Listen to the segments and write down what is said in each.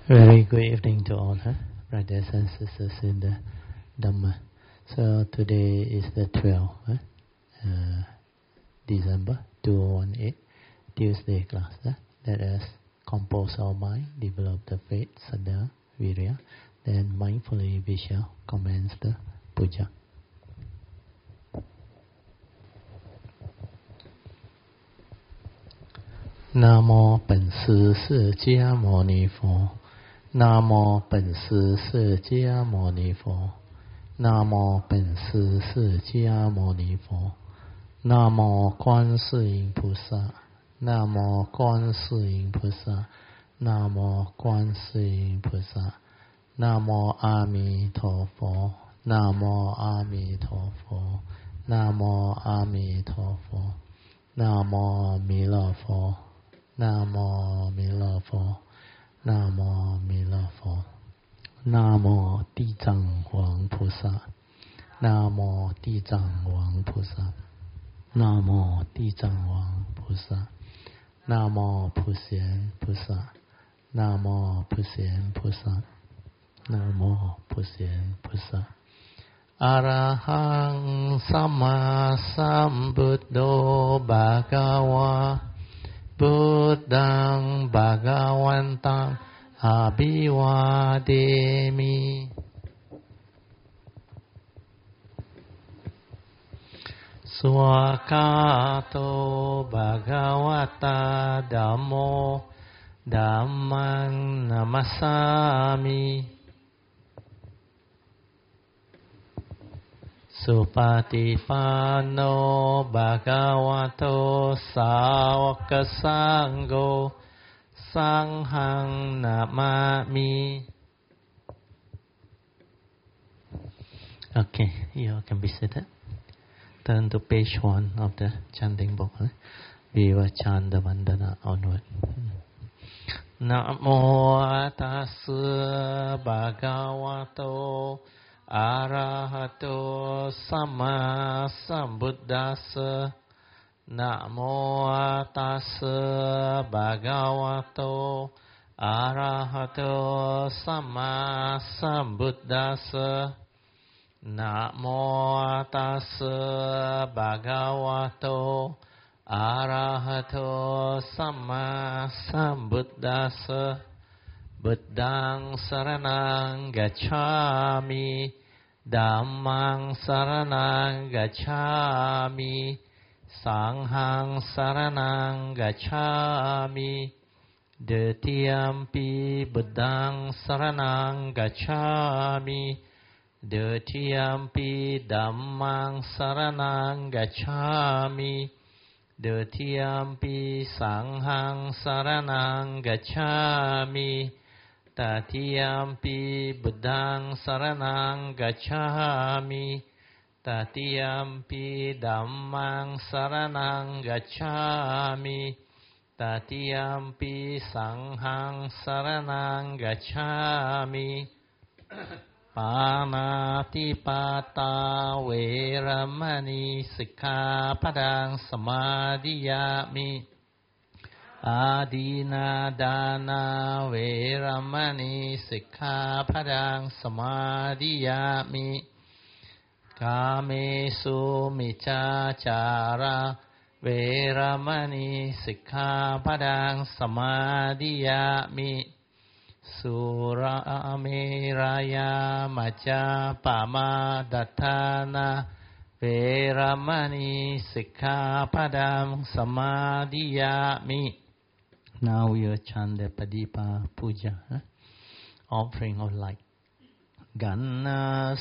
Very good evening to all, brothers and sisters in the Dhamma. So today is the 12th December 2018, Tuesday class. Let us compose our mind, develop the faith, Saddha, Virya. Then mindfully we shall commence the puja. Namo 本师释迦牟尼佛。南无本师释迦牟尼佛，南无本师释迦牟尼佛，南无观世音菩萨，南无观世音菩萨，南无观世音菩萨，南无阿弥陀佛，南无阿弥陀佛，南无阿弥陀佛，南无弥勒佛，南无弥勒佛。南无弥勒佛，南无地藏王菩萨，南无地藏王菩萨，南无地藏王菩萨，南无普贤菩萨，南无普贤菩萨，南无普贤菩萨。อะระหังสัมมาสัมพุทโธภะคะวะพุทธังภะคะวันตังอะภิวาเทมิสวากาโตภะคะวะตาธัมโมธัมมังนะมัสสามิสุปฏิปันโนภะคะวะโตสาวกสังโฆสังฆังนะมามิ Okay, you can be seated. Turn to page 1 of the chanting book. We will chant the Vandana onward. นะโมตัสสะภะคะวะโตอะระหะโตสัมมาสัมพุทธัสสะนะโมตัสสะภะคะวะโตอะระหะโตสัมมาสัมพุทธัสสะนะโมตัสสะภะคะวะโตอะระหะโตสัมมาสัมพุทธัสสะบุตตังสรณังกัจฉามิธัมมังสรณังกัจฉามิสังฆังสรณังกัจฉามิเดติยัมปิบุตตังสรณังกัจฉามิเดติยัมปิธัมมังสรณังกัจฉามิเดติยัมปิสังฆังสรณังกัจฉามิตติยัมปิบุตตังสรณังกัจฉามิตติยัมปิธัมมังสรณังกัจฉามิตติยัมปิสังฆังสรณังกัจฉามิปานาติปาตาเวรมณีสิกขาปดังสมาธิยามิอาดีนาดานาเวรมณีสิกขาปดังสมาธิยามิกาเมสุมิจฉาจาระเวรมณีสิกขาปดังสมาธิยามิสุราเมรยามัจจาปมาดัฏฐานาเวรมณีสิกขาปดังสมาธิยามิ Now we will chant the Padipa Puja, offering of light. Ganna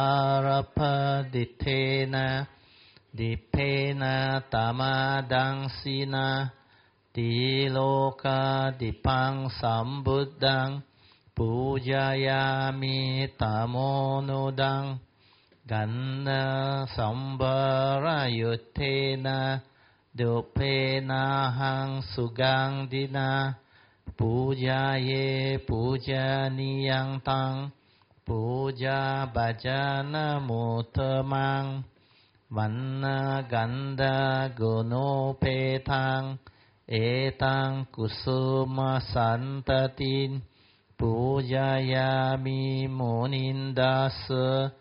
sarapadittena dippena tamadangsina diloka dipang sambuddhang pujayami tamonudang ganna sambarayuttenaดุเพนะหังสุกังดินาปูจาเยปูจานิยังตังปูจาบัจานะมุตมังวันนะกันดาโกโนเพทังเอตังกุสุมสันตติน Pujayami Munindasa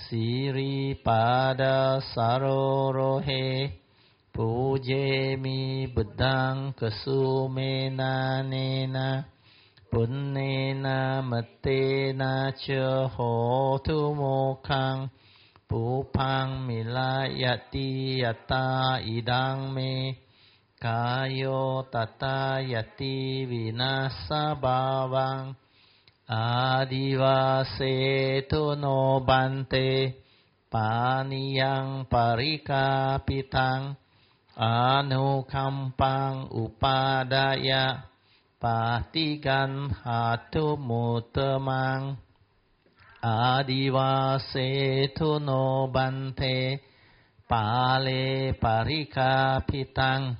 Siripada Sarorohe Pujemi Buddhang Kasumena Nena Punnena Matena Cha Hotu Mokhang Pupang Milayati Yata Idang Me Kayo Tata Yati Vinasa Bhavang Adivase no bante Paniyang parikapitang Anukampang upadaya Patigan hatu mutamang Adivase no bante Pale parikapitang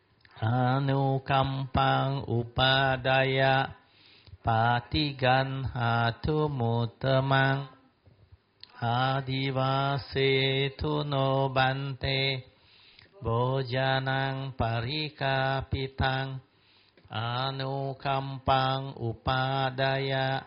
Anukampang upadaya Patigan hatu mutamang Adivase no bante Bojanang parikapitang Anukampang upadaya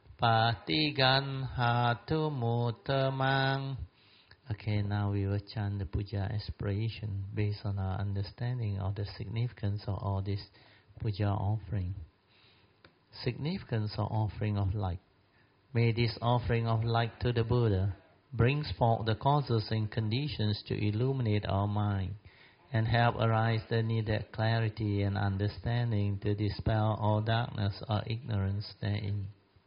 Patigan hatu mutamang. Okay, now we will chant the puja aspiration based on our understanding of the significance of all this puja offering. Significance of offering of light. May this offering of light to the Buddha brings forth the causes and conditions to illuminate our mind and help arise the needed clarity and understanding to dispel all darkness or ignorance therein.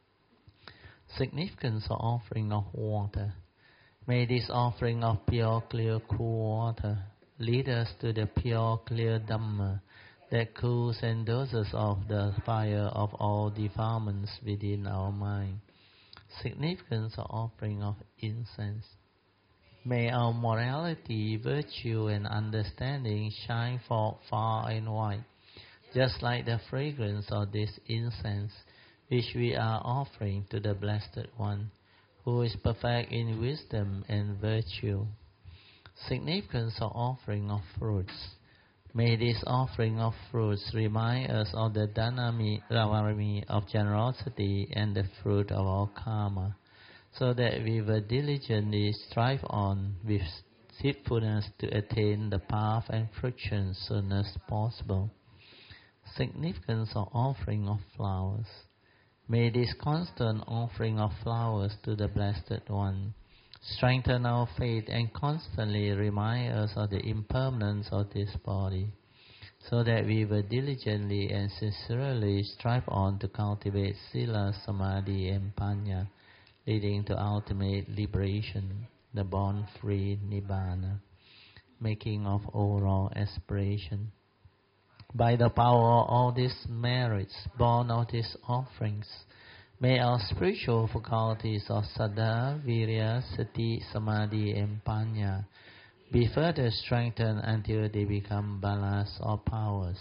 Significance of offering of water. May this offering of pure, clear, cool water lead us to the pure, clear Dhamma that cools and doses off the fire of all defilements within our mind. Significance of offering of incense. May our morality, virtue and understanding shine forth far and wide, just like the fragrance of this incense which we are offering to the Blessed One, who is perfect in wisdom and virtue. Significance of offering of fruits. May this offering of fruits remind us of the dhanami of generosity and the fruit of our karma, so that we will diligently strive on with faithfulness to attain the path and fruition soon as possible. Significance of offering of flowers. May this constant offering of flowers to the Blessed One strengthen our faith and constantly remind us of the impermanence of this body, so that we will diligently and sincerely strive on to cultivate Sila, Samadhi and Panya, leading to ultimate liberation, the born-free Nibbana, making of overall aspiration. By the power of all these merits born of these offerings, may our spiritual faculties of Saddha, Virya, Sati, Samadhi and Panya be further strengthened until they become balas or powers,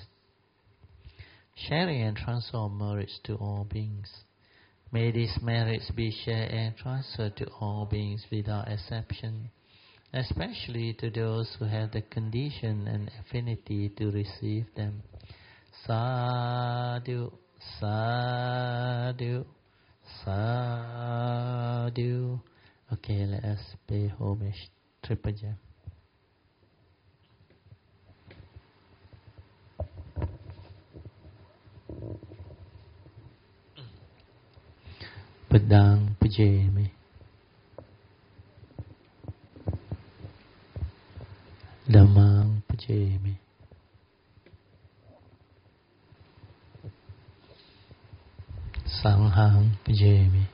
sharing and transfer merits to all beings. May these merits be shared and transferred to all beings without exception, especially to those who have the condition and affinity to receive them. Sadhu, sadhu, sadhu. Okay, let us pay homage. Triple jam. Buddhang pujayami. Dhammang pujayami. Sanghang pujayami.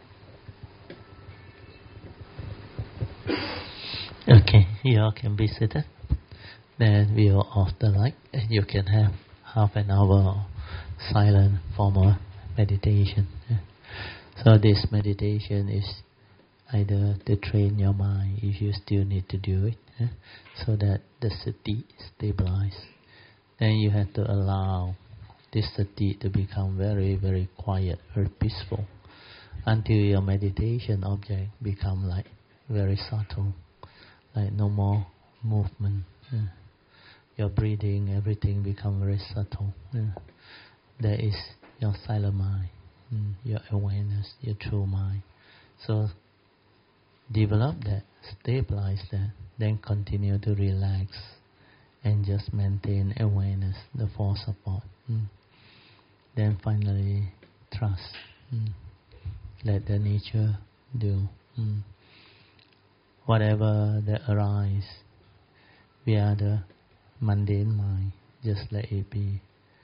Okay, you all can be seated. Then we will off the light and you can have half an hour silent formal meditation. So this meditation is either to train your mind if you still need to do it, so that the sati stabilize. Then you have to allow this sati to become very, very quiet, very peaceful, until your meditation object become like very subtle, like no more movement. Your breathing, everything become very subtle. That is your silent mind. your awareness, your true mind. So develop that, stabilize that, then continue to relax and just maintain awareness, the full support. Then finally, trust. Let the nature do. Whatever that arise, we are the mundane mind, just let it be.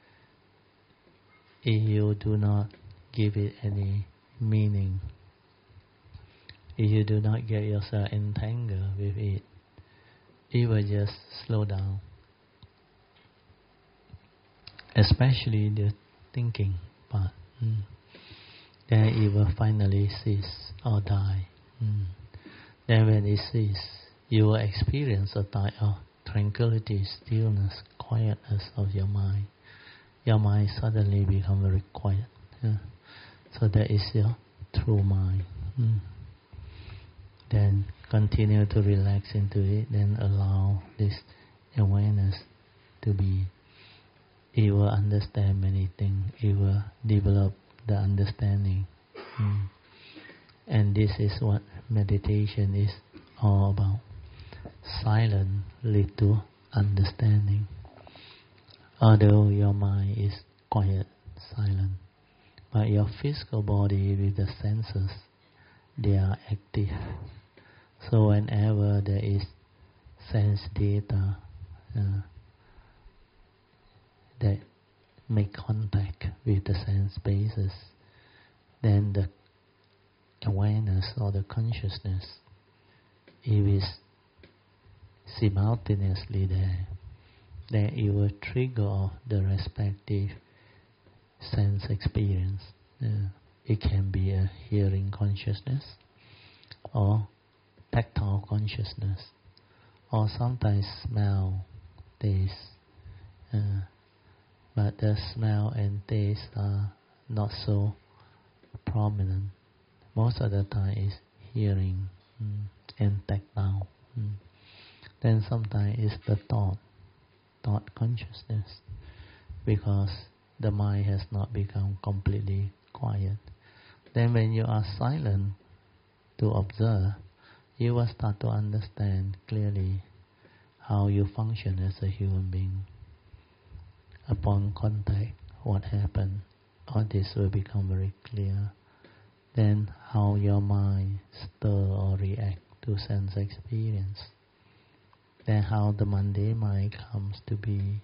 If you do not give it any meaning, if you do not get yourself entangled with it, it will just slow down. Especially the thinking part. Then it will finally cease or die. Then when it ceases, you will experience a type of tranquility, stillness, quietness of your mind. Your mind suddenly becomes very quiet. So that is your true mind. Then continue to relax into it, then allow this awareness to be. It will understand many things. It will develop the understanding. And this is what meditation is all about. Silence leads to understanding. Although your mind is quiet, silent, but your physical body with the senses, they are active. So whenever there is sense data that make contact with the sense bases, then the awareness or the consciousness, it is simultaneously there. Then it will trigger off the respective sense experience. It can be a hearing consciousness, or tactile consciousness, or sometimes smell, taste. But the smell and taste are not so prominent. Most of the time is hearing and tactile. Then sometimes it's the thought consciousness, because the mind has not become completely quiet. Then when you are silent to observe, you will start to understand clearly how you function as a human being. Upon contact, what happened, all this will become very clear. Then how your mind stir or react to sense experience. Then how the mundane mind comes to be,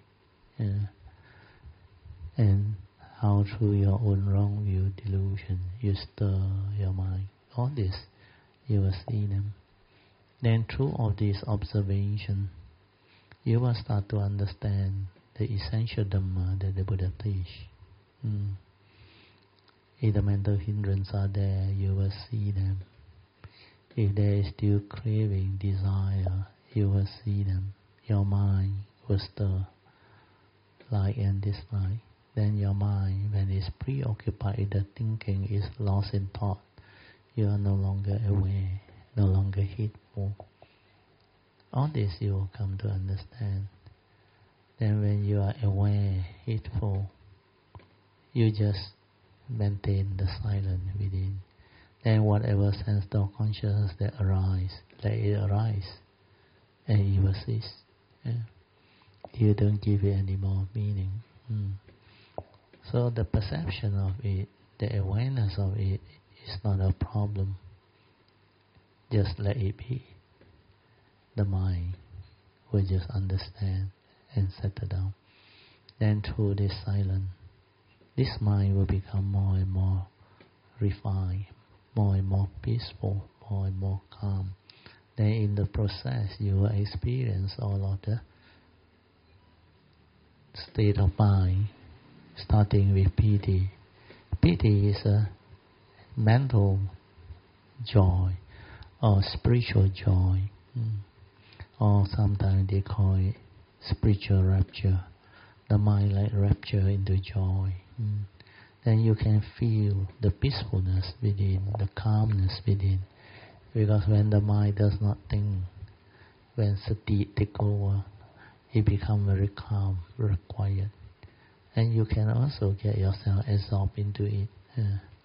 and how through your own wrong view delusion you stir your mind. All this you will see them. Then through all this observation, you will start to understand the essential Dhamma that the Buddha teach. If the mental hindrances are there, you will see them. If there is still craving, desire, you will see them. Your mind will stir, like and dislike. Then your mind, when it's preoccupied, the thinking is lost in thought. You are no longer aware, no longer heedful. All this you will come to understand. Then when you are aware, heedful, you just maintain the silence within. Then whatever sense of consciousness that arise, let it arise, and it will cease. You don't give it any more meaning. So the perception of it, the awareness of it, is not a problem. Just let it be. The mind will just understand and settle down. Then through this silence, this mind will become more and more refined, more and more peaceful, more and more calm. Then in the process, you will experience all of the state of mind, starting with piti. Piti is a mental joy or spiritual joy, or sometimes they call it spiritual rapture. The mind like rapture into joy. Then you can feel the peacefulness within, the calmness within. Because when the mind does not think, when sati takes over, it becomes very calm, very quiet. And you can also get yourself absorbed into it.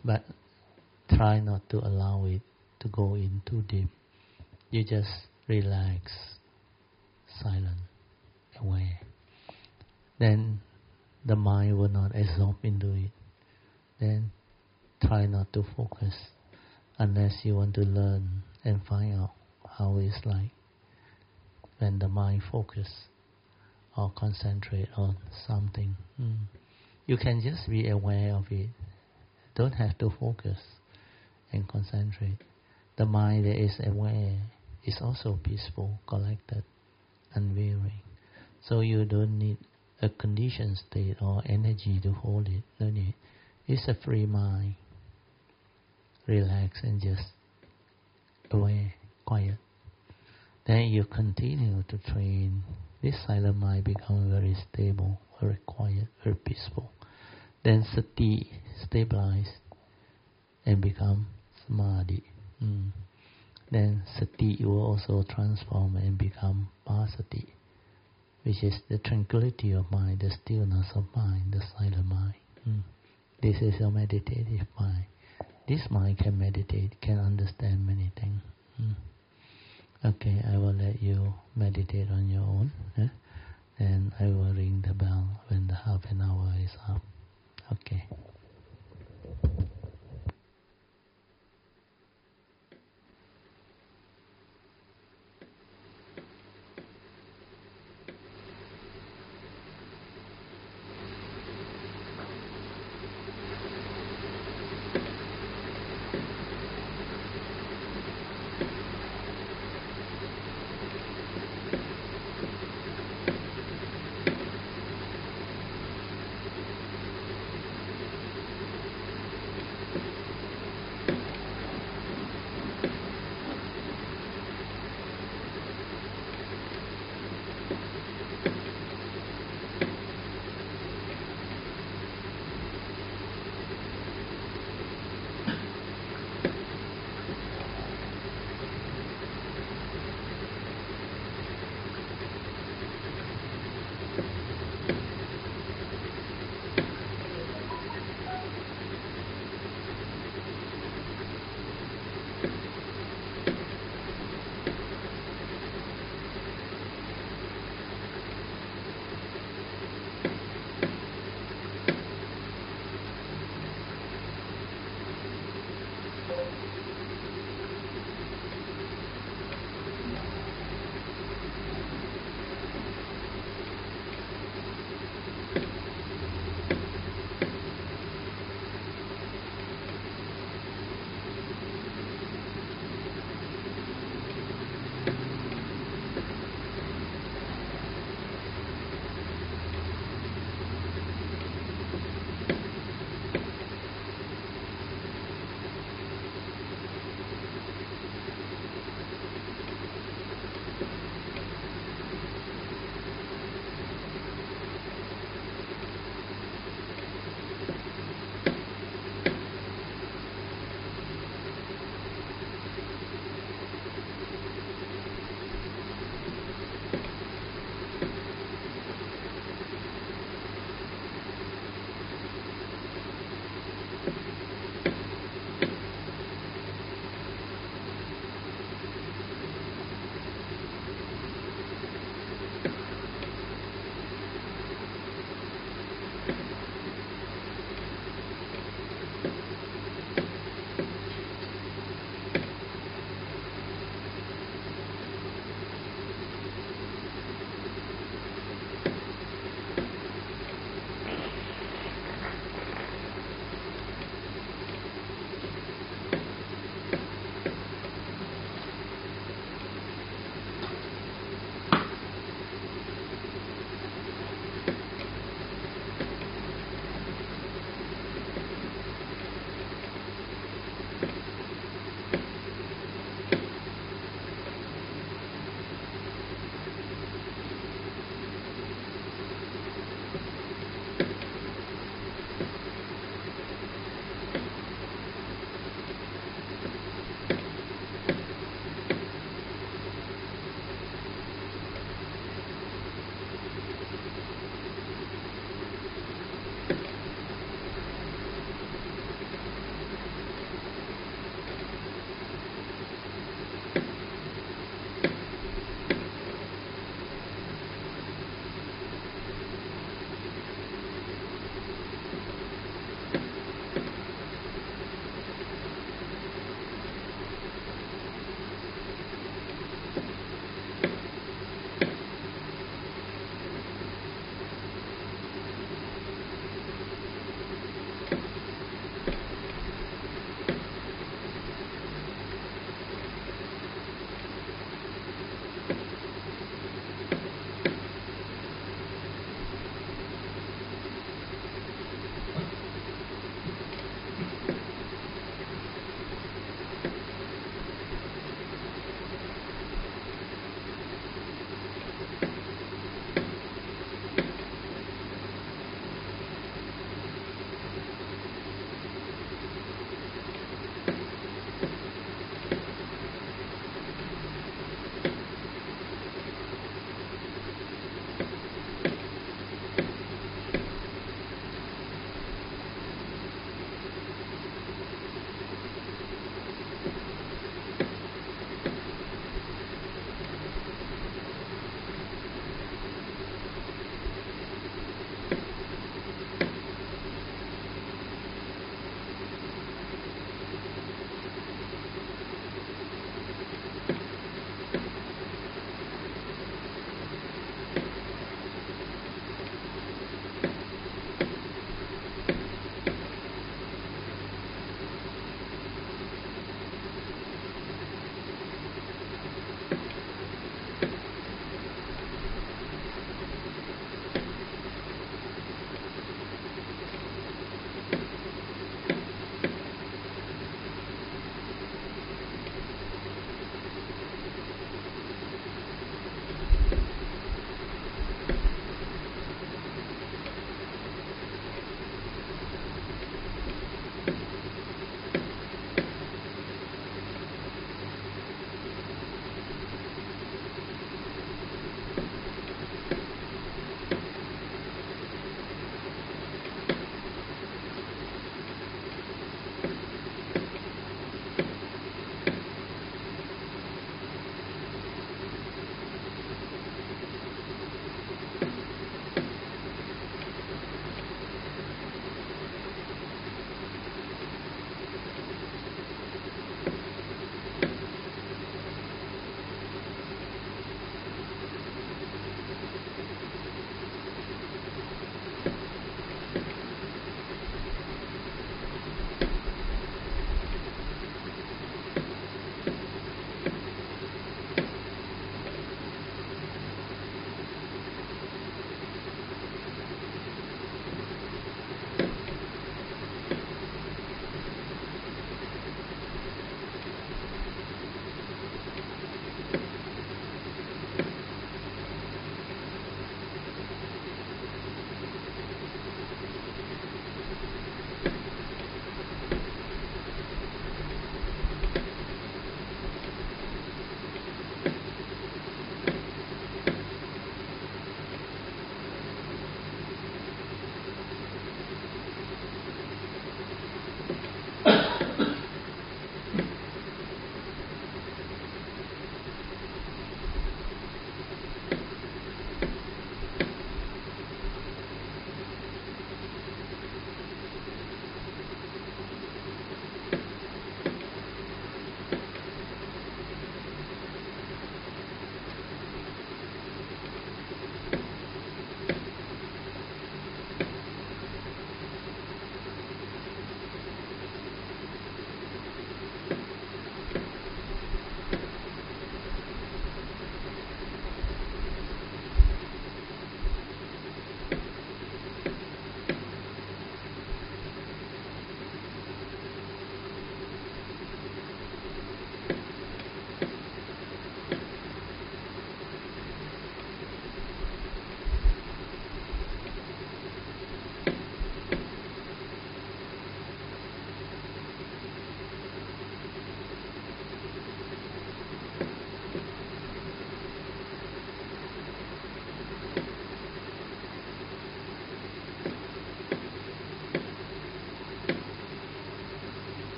but try not to allow it to go in too deep. You just relax, silent, aware. Then the mind will not absorb into it. Then try not to focus unless you want to learn and find out how it's like when the mind focus or concentrate on something. You can just be aware of it. Don't have to focus and concentrate. The mind that is aware is also peaceful, collected, unwavering. So you don't need a conditioned state or energy to hold it. No need. It's a free mind. Relax and just aware, quiet. Then you continue to train. This silent mind becomes very stable, very quiet, very peaceful. Then sati stabilize and become samadhi. Then sati will also transform and become pasati, which is the tranquility of mind, the stillness of mind, the silent mind. This is your meditative mind. This mind can meditate, can understand many things. Okay, I will let you meditate on your own. And I will ring the bell when the half an hour is up. Okay.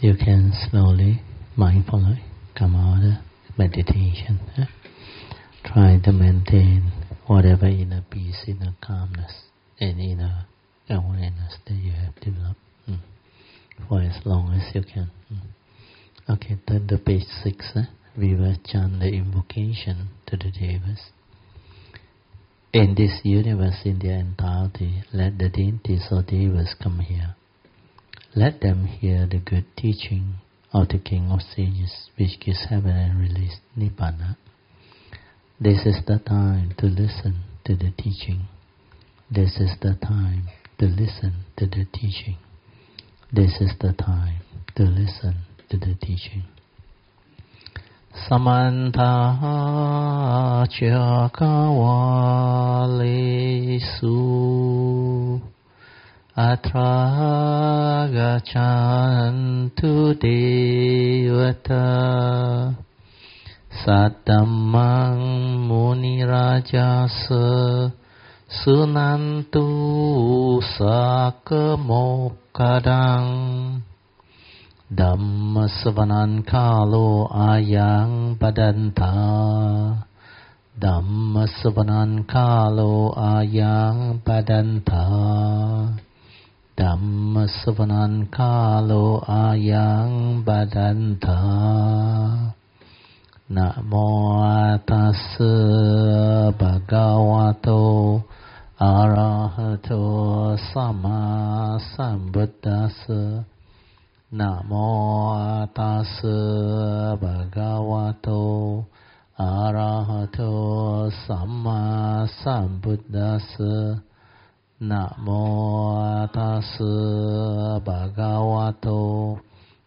you can slowly, mindfully come out of meditation. Try to maintain whatever inner peace, inner calmness, and inner awareness that you have developed for as long as you can. Okay, turn to page 6. We will chant the invocation to the Devas. In this universe, in their entirety, let the deities or Devas come here. Let them hear the good teaching of the King of Sages, which gives heaven and release Nibbana. This is the time to listen to the teaching. This is the time to listen to the teaching. This is the time to listen to the teaching. Samantha Chakawalesu Atra Gachantu Devata Saddhammang Munirajasa Sunantu Sakamokadang Dhamma Savanan Kalo Ayang Badanta Dhamma Savanan Kalo Ayang Badanta Dhamma Savanan Kalo Ayang Badanta Namo Tassa Bhagavato Arahato Sama Sambuddhassa Namo Tassa Bhagavato Arahato Sama Sambuddhassa Namo Tassa Bhagavato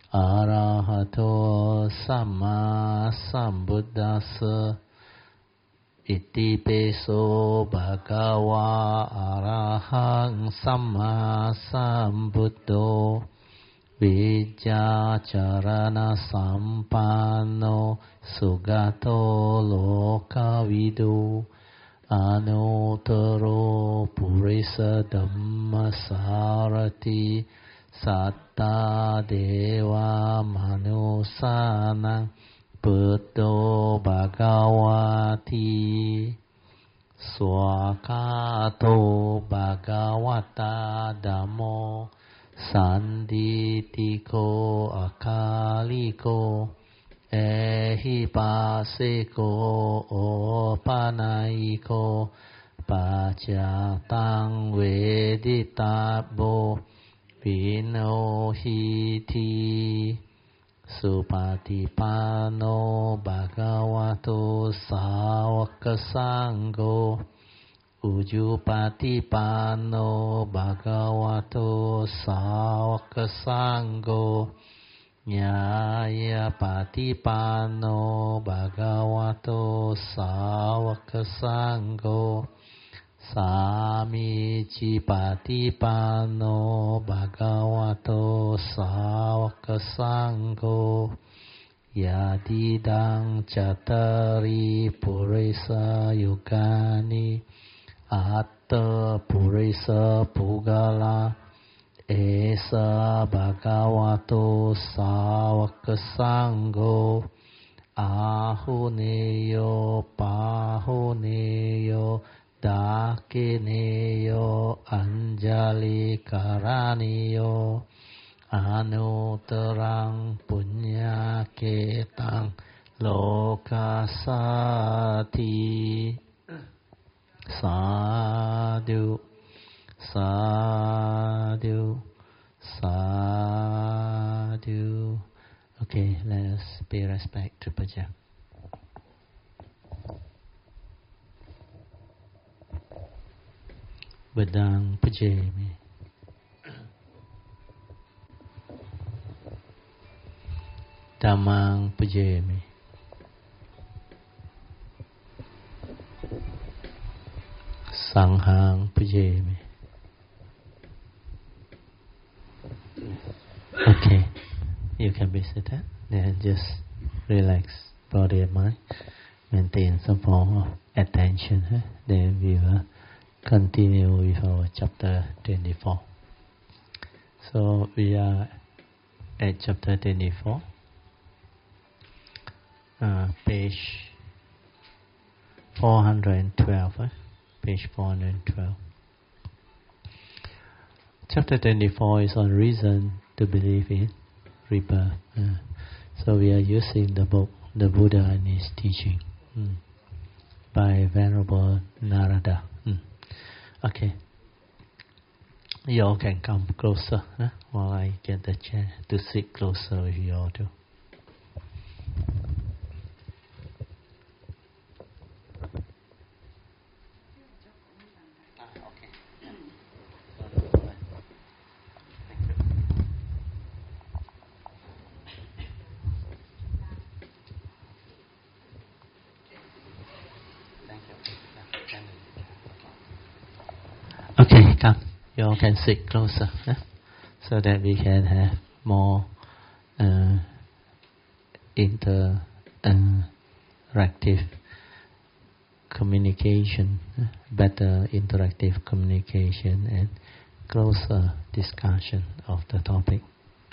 Arahato Sama Sambuddhassa Iti peso Bhagava Arahang Sama Sambuddho Vijacharana Sampanno Sugato Lokavidu Anuttaro Purisa Dhammasarati Satta Deva Manusana Buddho Bhagavati Swakato Bhagavata Dhammo Sanditiko Akaliko Ehipaseko Opanaiko Pacatang Veditabo Vinohiti Supatipano Bhagavato Sawakasangho Ujupatipano Bhagavato Sawakasangho Nyaya Patipano Bhagavato Sawakasangho Samici Patipano Bhagavato Sawakasangho Yadidang Chatari Purisa Yugani Atta Purisa Pugala Esa Bhagavato Sawakasangho Ahuneyo Pahuneyo Dakineyo Anjali Karaniyo Anutarang Punyaketang Lokasati Sadhu Sadhu Sadhu. Okay, let us pay respect to Puja. Buddhang Pujami. Dhammang Pujami. Sanghang Pujami. Okay, you can be seated. Then just relax body and mind. Maintain some form of attention. Then we will continue with our chapter 24. So we are at chapter 24, page 412. Page 412. Chapter 24 is on reason to believe in rebirth. So we are using the book, The Buddha and His Teaching, by Venerable Narada. Okay. You all can come closer while I get the chair to sit closer with you all too. Okay, come. You all can sit closer, so that we can have more interactive communication, better interactive communication and closer discussion of the topic.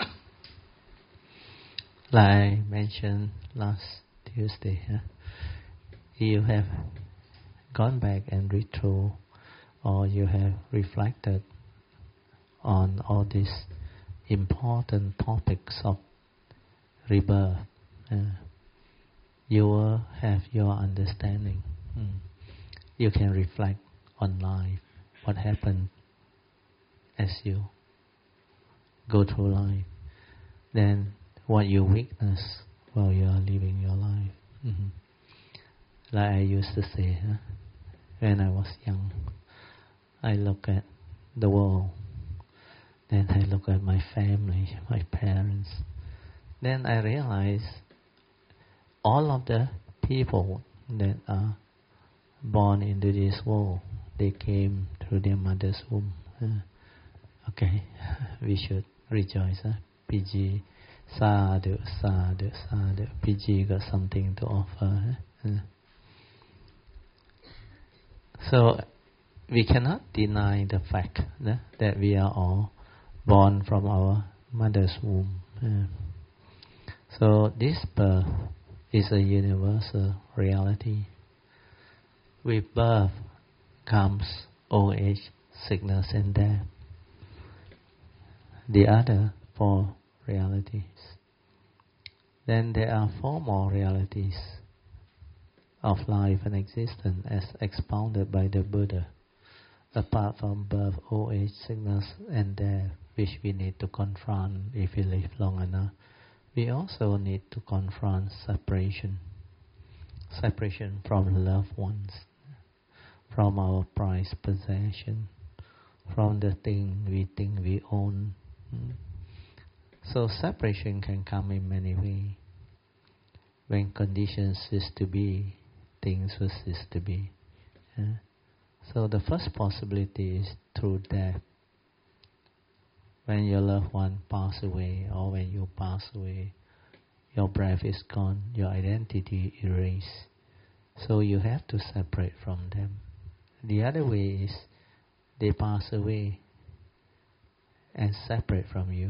Like I mentioned last Tuesday, you have gone back and read through, or you have reflected on all these important topics of rebirth, you will have your understanding. You can reflect on life, what happened as you go through life, then what you witness while you are living your life. Like I used to say, when I was young, I look at the world, then I look at my family, my parents, then I realize all of the people that are born into this world, they came through their mother's womb. Okay, we should rejoice. PG, sadhu, sadhu, sadhu. PG got something to offer. So we cannot deny the fact that we are all born from our mother's womb. So this birth is a universal reality. With birth comes old age, sickness and death. The other four realities. Then there are four more realities of life and existence as expounded by the Buddha. Apart from birth, old age, sickness and death, which we need to confront if we live long enough, we also need to confront separation. Separation from loved ones, from our prized possession, from the thing we think we own. So separation can come in many ways. When conditions cease to be, things will cease to be. So the first possibility is through death. When your loved one pass away, or when you pass away, your breath is gone, your identity erased. So you have to separate from them. The other way is they pass away and separate from you.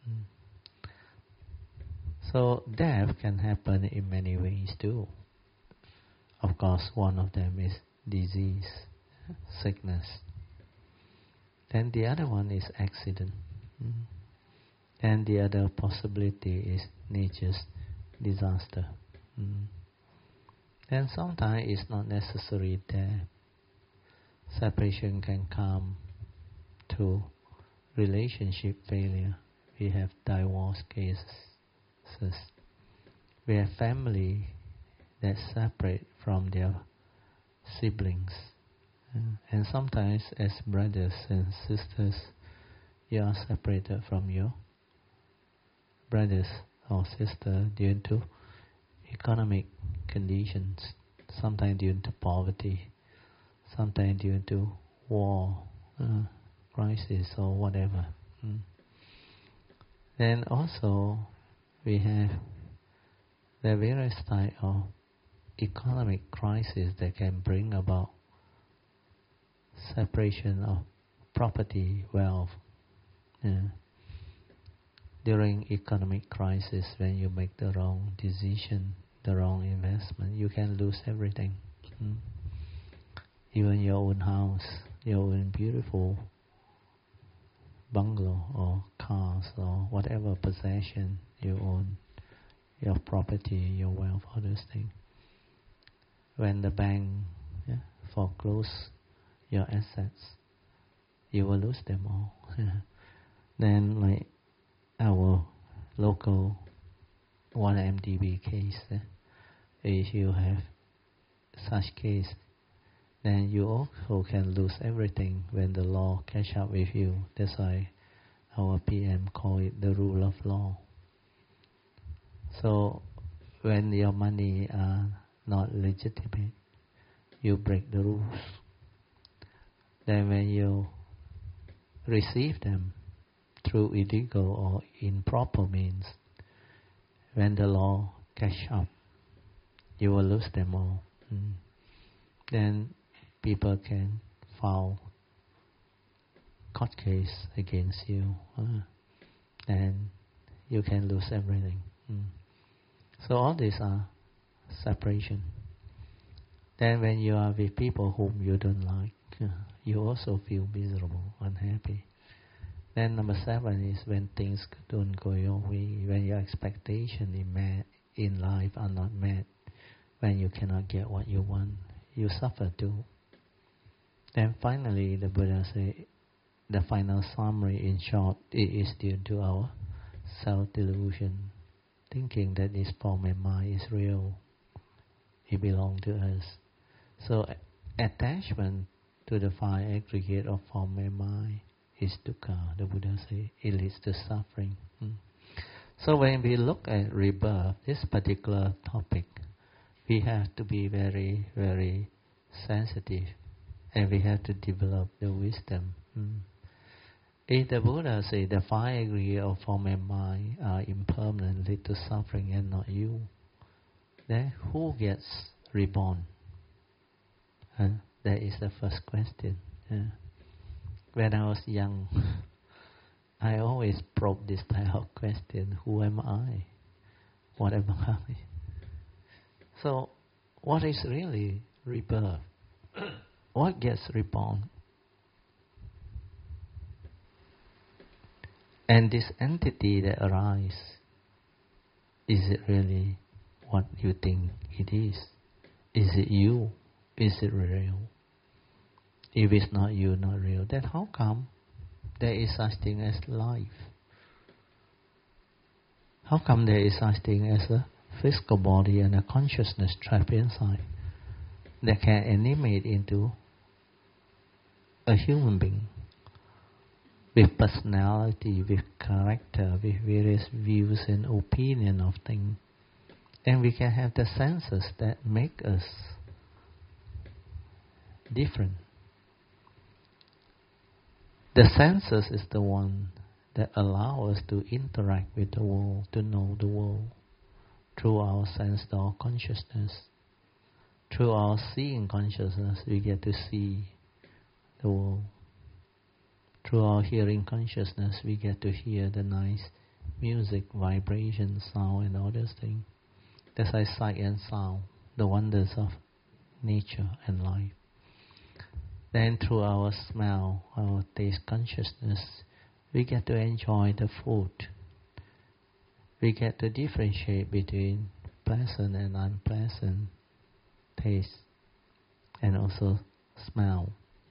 So death can happen in many ways too. Of course, one of them is disease, sickness. Then the other one is accident. And the other possibility is nature's disaster. And sometimes it's not necessary death. Separation can come to relationship failure. We have divorce cases. We have family that separate from their siblings. And sometimes as brothers and sisters, you are separated from your brothers or sisters due to economic conditions, sometimes due to poverty, sometimes due to war, crisis or whatever. Then also we have the various type of economic crisis that can bring about separation of property, wealth. during economic crisis, when you make the wrong decision, the wrong investment, you can lose everything. Even your own house, your own beautiful bungalow or cars or whatever possession you own, your property, your wealth, all those things. When the bank foreclose your assets, you will lose them all. Then, like our local 1MDB case, if you have such case, then you also can lose everything when the law catch up with you. That's why our PM call it the rule of law. So when your money are not legitimate, you break the rules. Then when you receive them through illegal or improper means, when the law catch up, you will lose them all. Then people can file court case against you, and you can lose everything. So all these are separation. Then when you are with people whom you don't like, you also feel miserable, unhappy. Then number 7 is when things don't go your way, when your expectations in life are not met, when you cannot get what you want, you suffer too. Then finally, the Buddha say, the final summary in short, it is due to our self-delusion, thinking that this form and mind is real, it belongs to us. So attachment to the 5 aggregate of form and mind is dukkha. The Buddha say it leads to suffering. So when we look at rebirth, this particular topic, we have to be very, very sensitive, and we have to develop the wisdom. If the Buddha say the 5 aggregate of form and mind are impermanent, lead to suffering, and not you, then who gets reborn? That is the first question. When I was young, I always probe this type of question: who am I? What am I? So, what is really rebirth? What gets reborn? And this entity that arises, is it really what you think it is? Is it you? Is it real? If it's not you, not real, then how come there is such thing as life? How come there is such thing as a physical body and a consciousness trapped inside that can animate into a human being with personality, with character, with various views and opinion of things? And we can have the senses that make us different. The senses is the one that allow us to interact with the world, to know the world through our sense door consciousness. Through our seeing consciousness, we get to see the world. Through our hearing consciousness, we get to hear the nice music, vibration, sound, and all those things. That's why sight and sound, the wonders of nature and life. Then through our smell, our taste consciousness, we get to enjoy the food. We get to differentiate between pleasant and unpleasant taste, and also smell.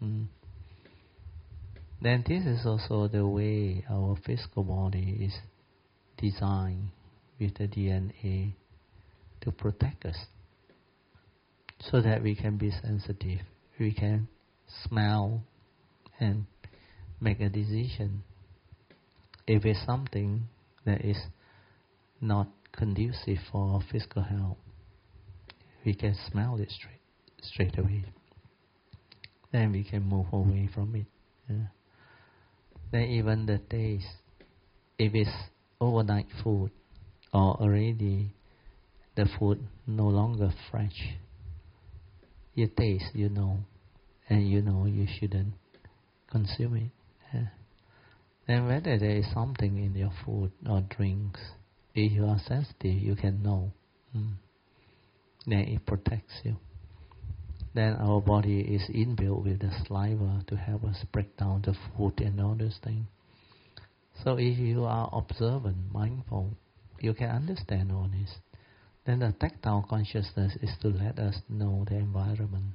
Then this is also the way our physical body is designed with the DNA to protect us, so that we can be sensitive. We can smell and make a decision. If it's something that is not conducive for our physical health, we can smell it straight away. Then we can move away from it. Then even the taste, if it's overnight food or already the food no longer fresh, you taste, and you know you shouldn't consume it. Then whether there is something in your food or drinks, if you are sensitive, you can know. Then it protects you. Then our body is inbuilt with the saliva to help us break down the food and all those things. So if you are observant, mindful, you can understand all this. Then the tactile consciousness is to let us know the environment,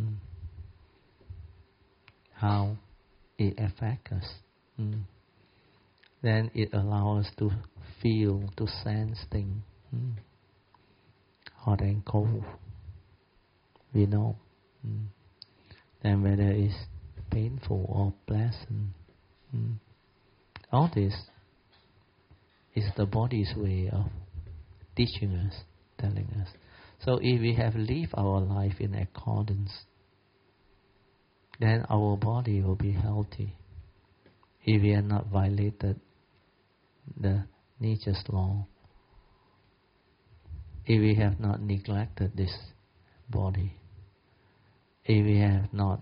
how it affects us. Then it allows us to feel, to sense things, hot and cold. We know. Then whether it's painful or pleasant. All this is the body's way of teaching us, telling us. So if we have lived our life in accordance, then our body will be healthy. If we have not violated the nature's law, if we have not neglected this body, if we have not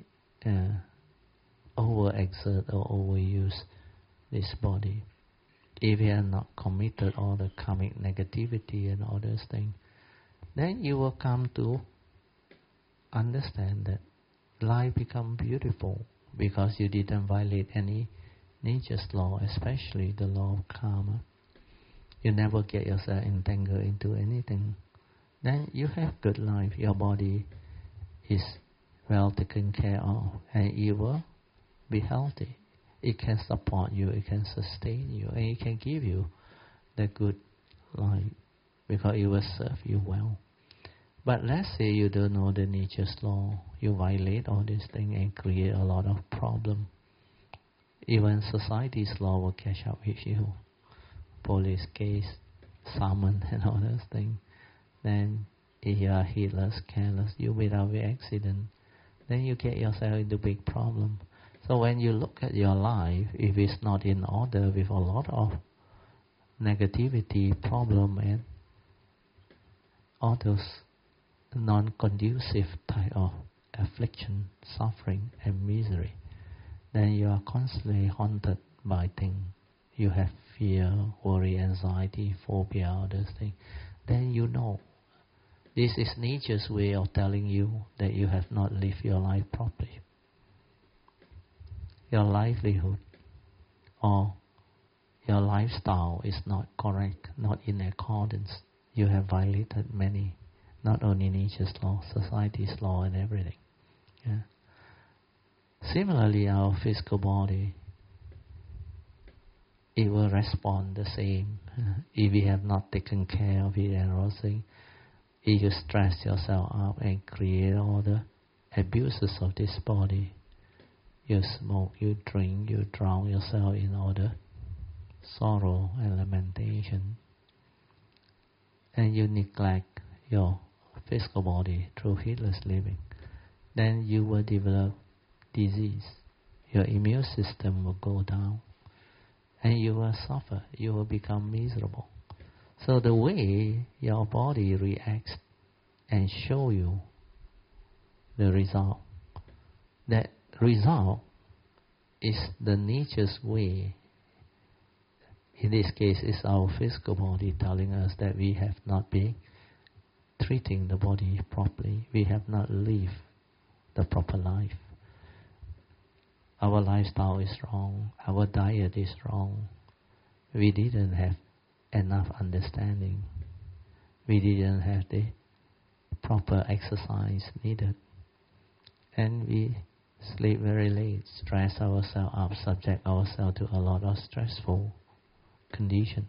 overexert or overuse this body, if we have not committed all the karmic negativity and all those things, then you will come to understand that life becomes beautiful because you didn't violate any nature's law, especially the law of karma. You never get yourself entangled into anything. Then you have good life. Your body is well taken care of, and it will be healthy. It can support you, it can sustain you, and it can give you the good life because it will serve you well. But let's say you don't know the nature's law, you violate all these things and create a lot of problem. Even society's law will catch up with you. Police case, summon and all those things. Then if you are heedless, careless, you will have an accident. Then you get yourself into big problem. So when you look at your life, if it's not in order with a lot of negativity, problem, and all those non-conducive type of affliction, suffering, and misery, then you are constantly haunted by things. You have fear, worry, anxiety, phobia, all those things. Then you know this is nature's way of telling you that you have not lived your life properly. Your livelihood or your lifestyle is not correct, not in accordance. You have violated many, not only nature's law, society's law and everything. Yeah. Similarly, our physical body, it will respond the same. If we have not taken care of it and all things, if you stress yourself up and create all the abuses of this body, you smoke, you drink, you drown yourself in all the sorrow and lamentation, and you neglect your physical body through heedless living, then you will develop disease. Your immune system will go down, and you will suffer. You will become miserable. So the way your body reacts and show you the result, that result is the nature's way. In this case, it's our physical body telling us that we have not been treating the body properly. We have not lived the proper life. Our lifestyle is wrong. Our diet is wrong. We didn't have enough understanding. We didn't have the proper exercise needed. And we sleep very late, stress ourselves up, subject ourselves to a lot of stressful condition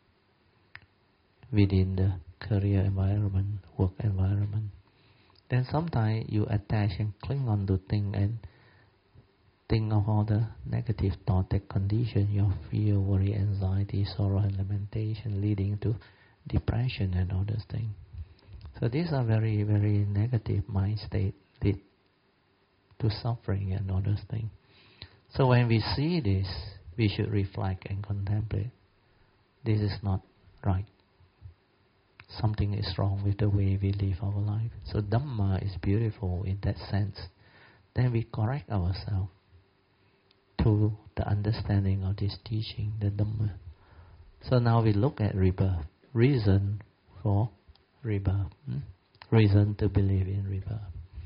within the career environment, work environment. Then sometimes you attach and cling on to things and think of all the negative thought that condition your fear, worry, anxiety, sorrow and lamentation, leading to depression and all those things. So these are very, very negative mind state lead to suffering and all those things. So when we see this, we should reflect and contemplate. This is not right. Something is wrong with the way we live our life. So Dhamma is beautiful in that sense. Then we correct ourselves to through the understanding of this teaching, the Dhamma. So now we look at rebirth, reason for rebirth, reason to believe in rebirth.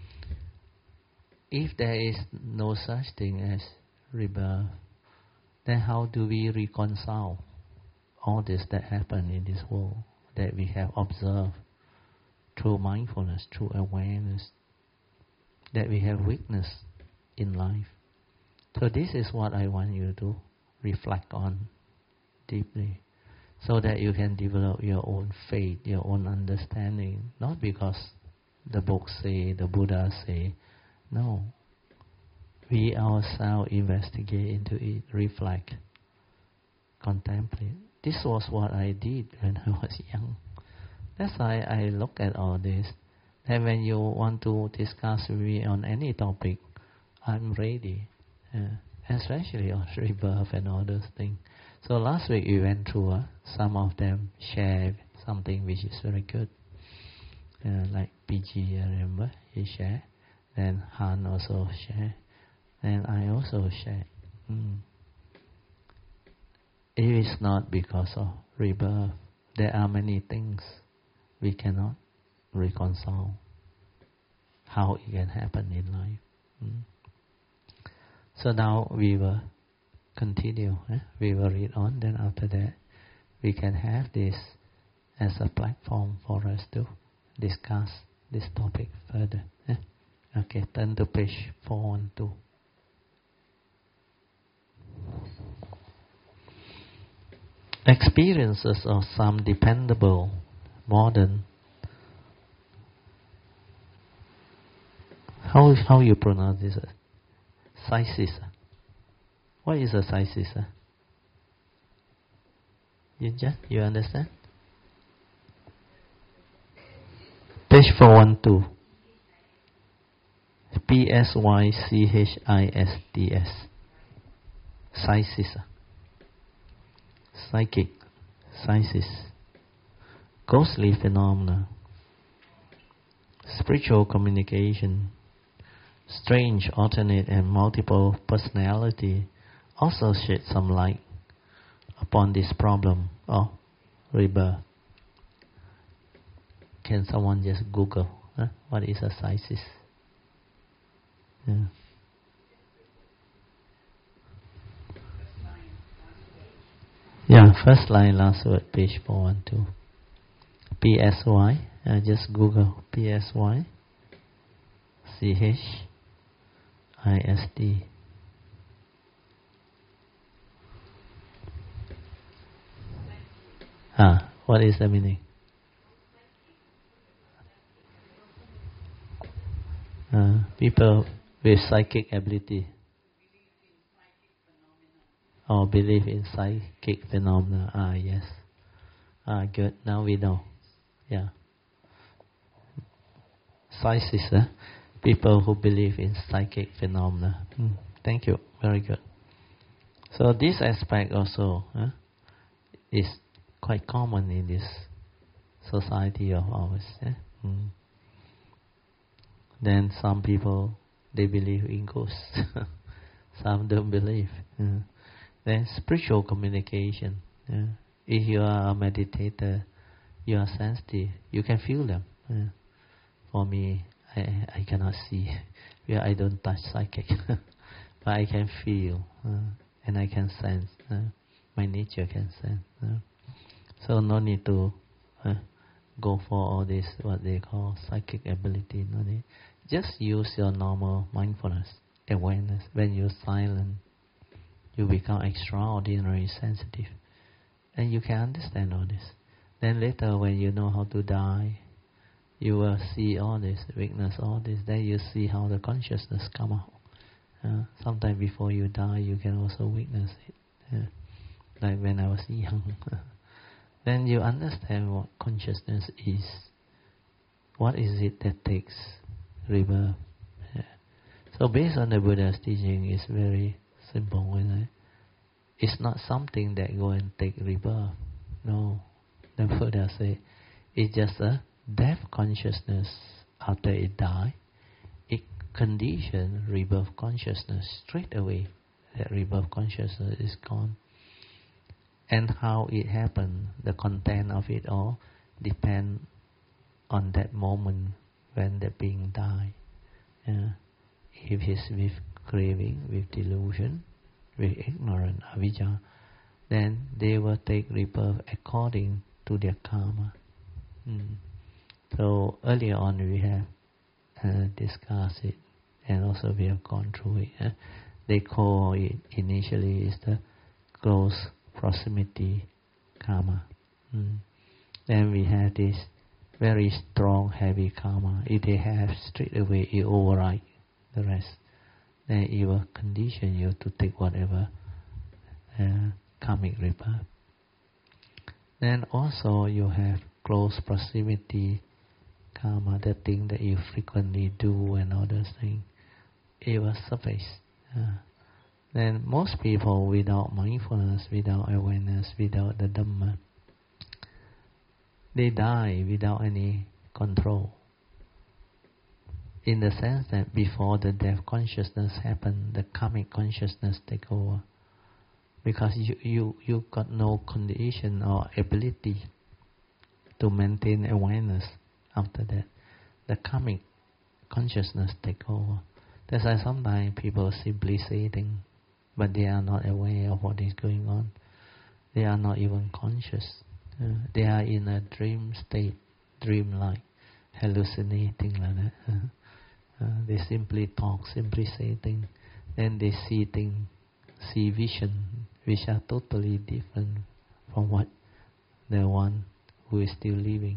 If there is no such thing as rebirth, then how do we reconcile all this that happen in this world that we have observed through mindfulness, through awareness, that we have witnessed in life? So this is what I want you to reflect on deeply, so that you can develop your own faith, your own understanding, not because the books say, the Buddha say. No. We ourselves investigate into it, reflect, contemplate. This was what I did when I was young. That's why I look at all this. And when you want to discuss with me on any topic, I'm ready. Especially on rebirth and all those things. So last week we went through, some of them shared something which is very good. Like PG, I remember, he shared. Then Han also shared. And I also shared. It is not because of rebirth. There are many things we cannot reconcile. How it can happen in life. So now we will continue. We will read on. Then after that, we can have this as a platform for us to discuss this topic further. Okay, turn to page 412. Experiences of some dependable, modern. How you pronounce this? Psysis. What is a psysis? You understand? Page 412. Psychists. Psysis. Psychic. Psysis. Ghostly phenomena. Spiritual communication. Strange, alternate and multiple personality also shed some light upon this problem of rebirth. Can someone just Google what is a psysis? First line, last word, page 412. PSY, just Google PSY CHIST. What is the meaning? People with psychic ability. Or believe in psychic phenomena. Yes. Good. Now we know. Yeah. Psychics, people who believe in psychic phenomena. Thank you. Very good. So this aspect also is quite common in this society of ours. Then some people, they believe in ghosts. Some don't believe. Then spiritual communication. If you are a meditator, you are sensitive. You can feel them. For me, I cannot see. I don't touch psychic. But I can feel. And I can sense. My nature can sense. So no need to go for all this, what they call psychic ability. No need. Just use your normal mindfulness, awareness. When you're silent, you become extraordinarily sensitive. And you can understand all this. Then later when you know how to die, you will see all this, witness all this. Then you see how the consciousness come out. Sometime before you die, you can also witness it. Like when I was young. Then you understand what consciousness is. What is it that takes rebirth? So based on the Buddha's teaching, it's very simple. It's not something that go and take rebirth. No. The Buddha say it's just a death consciousness after it die. It condition rebirth consciousness straight away. that rebirth consciousness is gone. And how it happened, the content of it all, depend on that moment when the being died. If it's with craving, with delusion, with ignorance, avijja, then they will take rebirth according to their karma. So earlier on we have discussed it, and also we have gone through it. They call it initially is the close proximity karma. Then we have this very strong, heavy karma. If they have straight away, it override the rest. Then it will condition you to take whatever karmic rebirth. Then also you have close proximity karma, the thing that you frequently do and all those things. It will surface. Then most people without mindfulness, without awareness, without the Dhamma, they die without any control. In the sense that before the death consciousness happens, the karmic consciousness take over. Because you got no condition or ability to maintain awareness after that. The karmic consciousness take over. That's why sometimes people simply say things, but they are not aware of what is going on. They are not even conscious. They are in a dream state, dream-like, hallucinating like that. They simply talk, simply say things. Then they see things, see vision, which are totally different from what the one who is still living.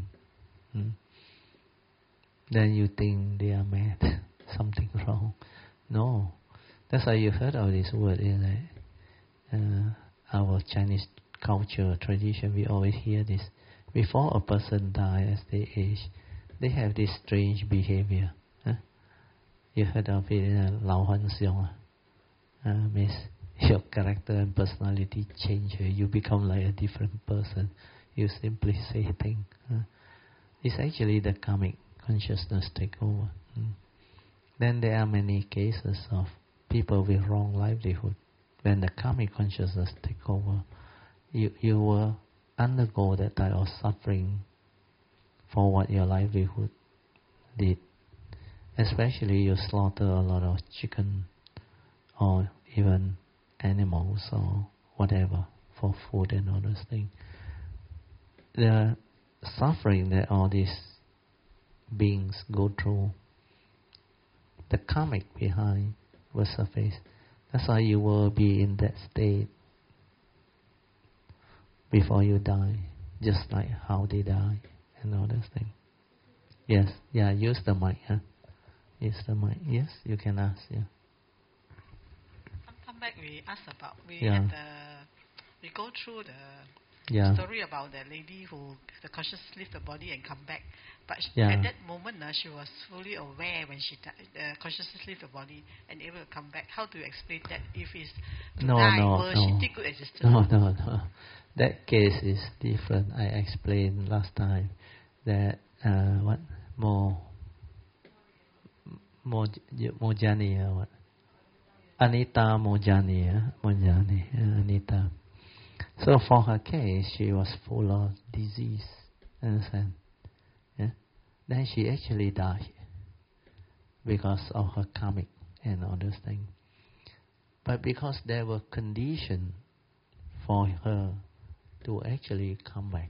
Then you think they are mad, something wrong. No. That's why you heard of this word in our Chinese culture, tradition. We always hear this. Before a person dies, as they age, they have this strange behavior. You heard of it, Lao Han Xiong. Means your character and personality change. You become like a different person. You simply say things. It's actually the karmic consciousness take over. Then there are many cases of people with wrong livelihood. When the karmic consciousness take over, you will undergo that type of suffering for what your livelihood did. Especially you slaughter a lot of chicken or even animals or whatever for food and all those things. The suffering that all these beings go through, the karmic behind will surface. That's why you will be in that state before you die, just like how they die and all those things. Yes, yeah, use the mic, Use the mic. Yes, you can ask, Sometime back we asked about, we go through the story about the lady who the consciousness leave the body and come back. But at that moment, she was fully aware when she died, consciousness leave the body and able to come back. How do you explain that? If it's to die, will she take good existence? No. That case is different. I explained last time that Mojani or what? Anita Mojani, Anita. So for her case, she was full of disease, understand? Then she actually died because of her karmic and all those things. But because there were conditions for her to actually come back.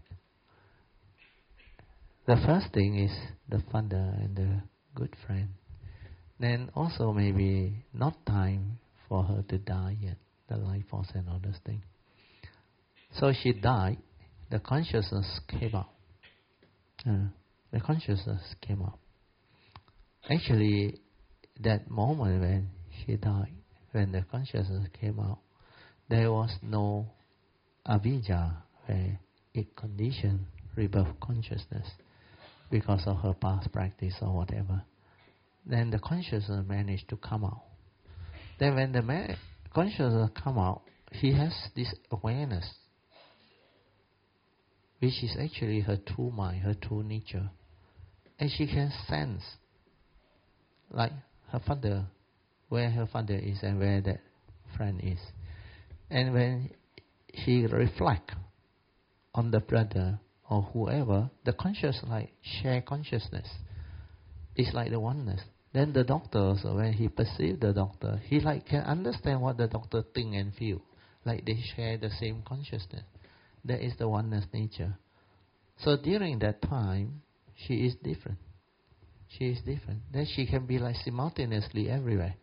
The first thing is the father and the good friend. Then also maybe not time for her to die yet, the life force and all those things. So she died, the consciousness came out. The consciousness came out. Actually, that moment when she died, when the consciousness came out, there was no avijja where it conditioned rebirth consciousness because of her past practice or whatever. Then the consciousness managed to come out. Then when the consciousness come out, he has this awareness, which is actually her true mind, her true nature. And she can sense, like her father, where her father is and where that friend is. And when he reflect on the brother or whoever, the conscious like share consciousness. It's like the oneness. Then the doctor, so when he perceives the doctor, he like can understand what the doctor think and feel. Like they share the same consciousness. That is the oneness nature. So during that time, she is different. She is different. Then she can be like simultaneously everywhere.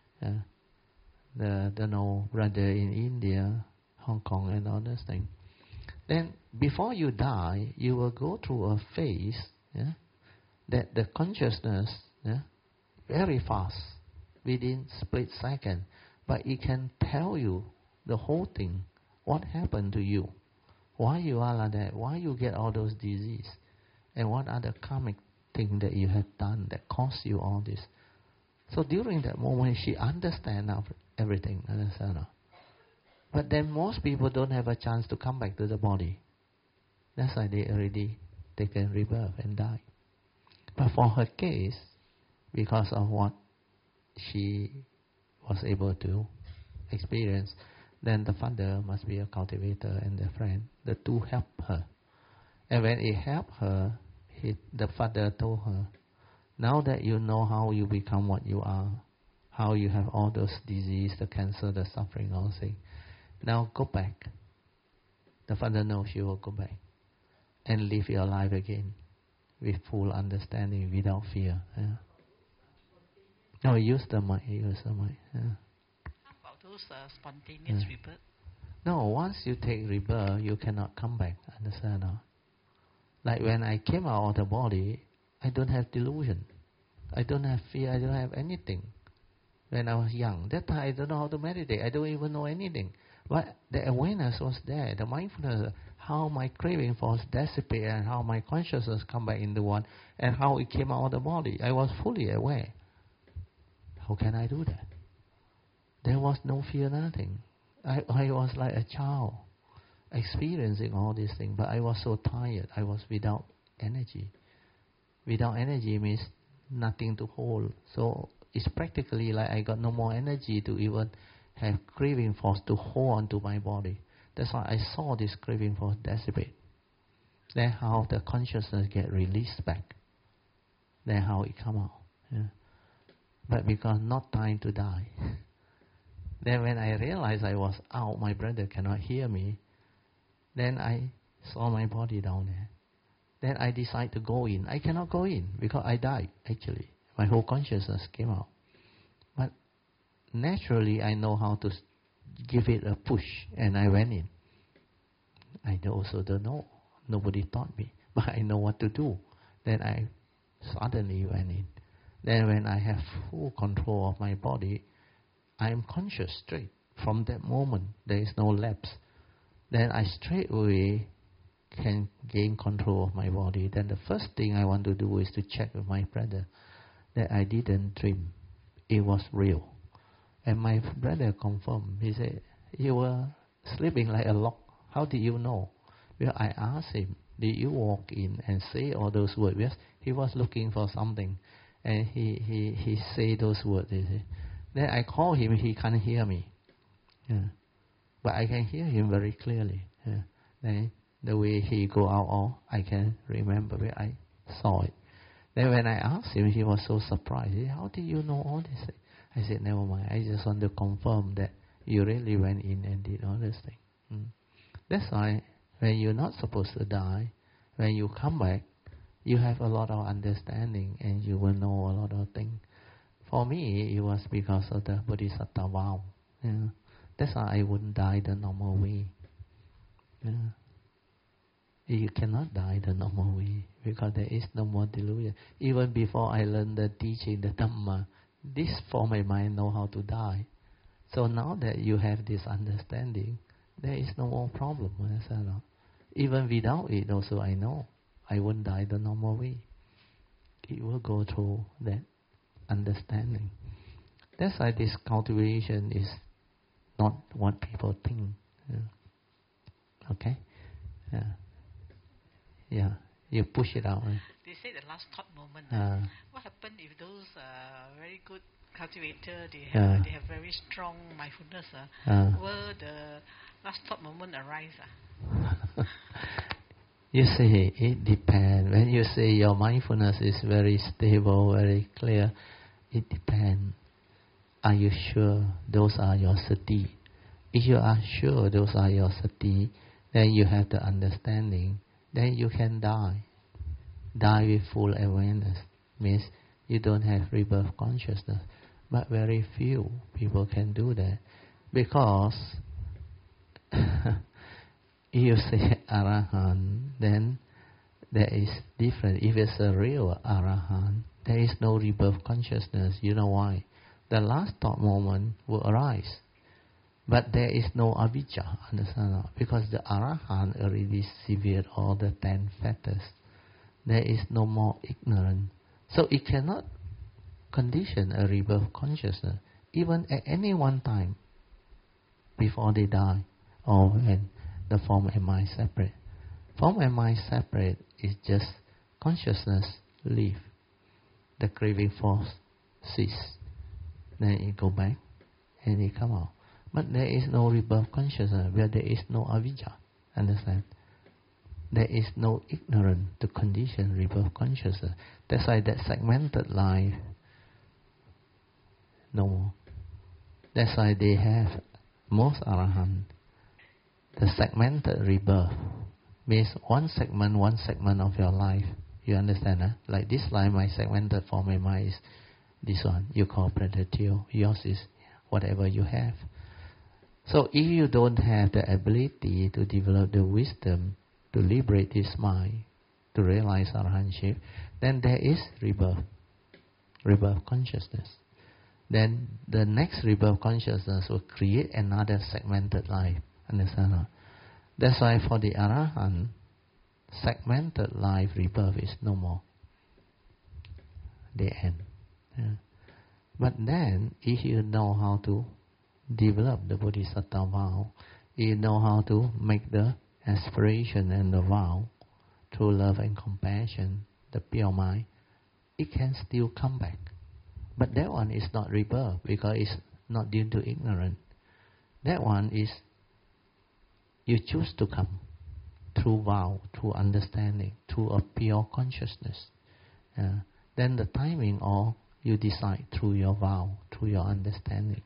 The brother in India, Hong Kong, and all those things. Then before you die, you will go through a phase that the consciousness very fast, within split second, but it can tell you the whole thing, what happened to you, why you are like that, why you get all those disease, and what are the karmic thing that you have done that caused you all this. So during that moment, she understands everything. But then most people don't have a chance to come back to the body. That's why they already taken rebirth and die. But for her case, because of what she was able to experience, then the father must be a cultivator and the friend. The two help her. And when it helped her, the father told her, now that you know how you become what you are, how you have all those disease, the cancer, the suffering, all things, now go back. The father knows she will go back and live your life again with full understanding, without fear. No, use the mic. How about those spontaneous rebirth? No, once you take rebirth, you cannot come back. Understand? No? Like when I came out of the body, I don't have delusion. I don't have fear. I don't have anything. When I was young, that time I don't know how to meditate. I don't even know anything. But the awareness was there. The mindfulness, how my craving for dissipate and how my consciousness come back into one, and how it came out of the body. I was fully aware. How can I do that? There was no fear, nothing. I was like a child, experiencing all these things, but I was so tired. I was without energy. Without energy means nothing to hold. So it's practically like I got no more energy to even have craving force to hold on to my body. That's why I saw this craving force dissipate. Then how the consciousness get released back. Then how it come out. But because not time to die. Then when I realized I was out, my brother cannot hear me, then I saw my body down there. Then I decide to go in. I cannot go in because I died, actually. My whole consciousness came out. But naturally, I know how to give it a push, and I went in. I also don't know. Nobody taught me. But I know what to do. Then I suddenly went in. Then when I have full control of my body, I am conscious straight. From that moment, there is no lapse. Then I straight away can gain control of my body. Then the first thing I want to do is to check with my brother that I didn't dream. It was real. And my brother confirmed. He said, you were sleeping like a log. How did you know? Well, I asked him, did you walk in and say all those words? Yes, he was looking for something. And he say those words. Then I call him, he can't hear me. But I can hear him very clearly. Then the way he go out, I can remember where I saw it. Then when I asked him, he was so surprised. He said, how did you know all this? I said, never mind. I just want to confirm that you really went in and did all this thing. That's why when you're not supposed to die, when you come back, you have a lot of understanding and you will know a lot of things. For me, it was because of the Bodhisattva vow. That's why I wouldn't die the normal way. You cannot die the normal way because there is no more delusion. Even before I learned the teaching, the Dhamma, this form of mind know how to die. So now that you have this understanding, there is no more problem. Even without it also I know I won't die the normal way. It will go through that understanding. That's why this cultivation is not what people think. Okay? Yeah. You push it out. They say the last thought moment. What happened if those very good cultivator, they have very strong mindfulness. Will the last thought moment arise? You see, it depends. When you say your mindfulness is very stable, very clear, it depends. Are you sure those are your sati? If you are sure those are your sati, then you have the understanding. Then you can die. Die with full awareness. Means you don't have rebirth consciousness. But very few people can do that. Because if you say Arahant, then there is different. If it's a real Arahant, there is no rebirth consciousness. You know why? The last thought moment will arise. But there is no avijja, understand? Because the Arahant already severed all the 10 fetters. There is no more ignorance. So it cannot condition a rebirth consciousness, even at any one time, before they die, or when the form and mind separate. Form and mind separate is just consciousness leave. The craving force cease. Then it go back and it come out. But there is no rebirth consciousness where there is no avijja. Understand? There is no ignorance to condition rebirth consciousness. That's why that segmented life, no more. That's why they have, most Arahant, the segmented rebirth means one segment of your life. You understand? Like this life, my segmented form and mind is this one. You call pradityo. Yours is whatever you have. So if you don't have the ability to develop the wisdom to liberate this mind, to realize arahantship, then there is rebirth consciousness. Then the next rebirth consciousness will create another segmented life. Understand? That's why for the Arahant, segmented life rebirth is no more. They end. Yeah. But then, if you know how to develop the Bodhisattva vow, you know how to make the aspiration and the vow through love and compassion, the pure mind, it can still come back. But that one is not rebirth because it's not due to ignorance. That one is you choose to come through vow, through understanding, through a pure consciousness. Then the timing, or you decide through your vow, through your understanding.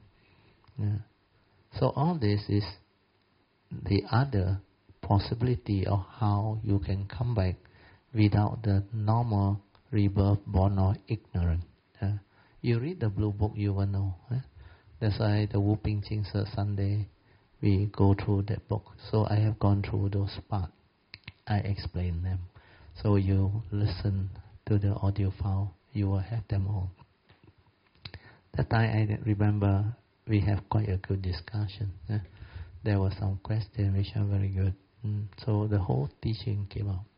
So all this is the other possibility of how you can come back without the normal rebirth born of ignorance. You read the blue book, you will know. That's why the Wu Ping Ching Sunday, we go through that book. So I have gone through those parts. I explain them. So you listen to the audio file, you will have them all. That time I remember we have quite a good discussion. There were some questions which are very good. So the whole teaching came out.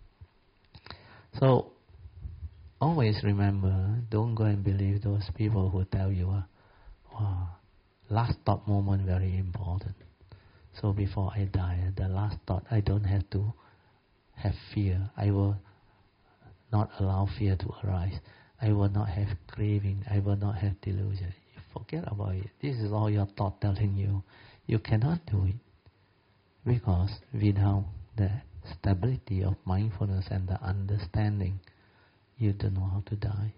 So always remember, don't go and believe those people who tell you, wow, last thought moment very important. So before I die, the last thought, I don't have to have fear. I will not allow fear to arise. I will not have craving. I will not have delusion. You forget about it. This is all your thought telling you. You cannot do it. Because without the stability of mindfulness and the understanding, you don't know how to die.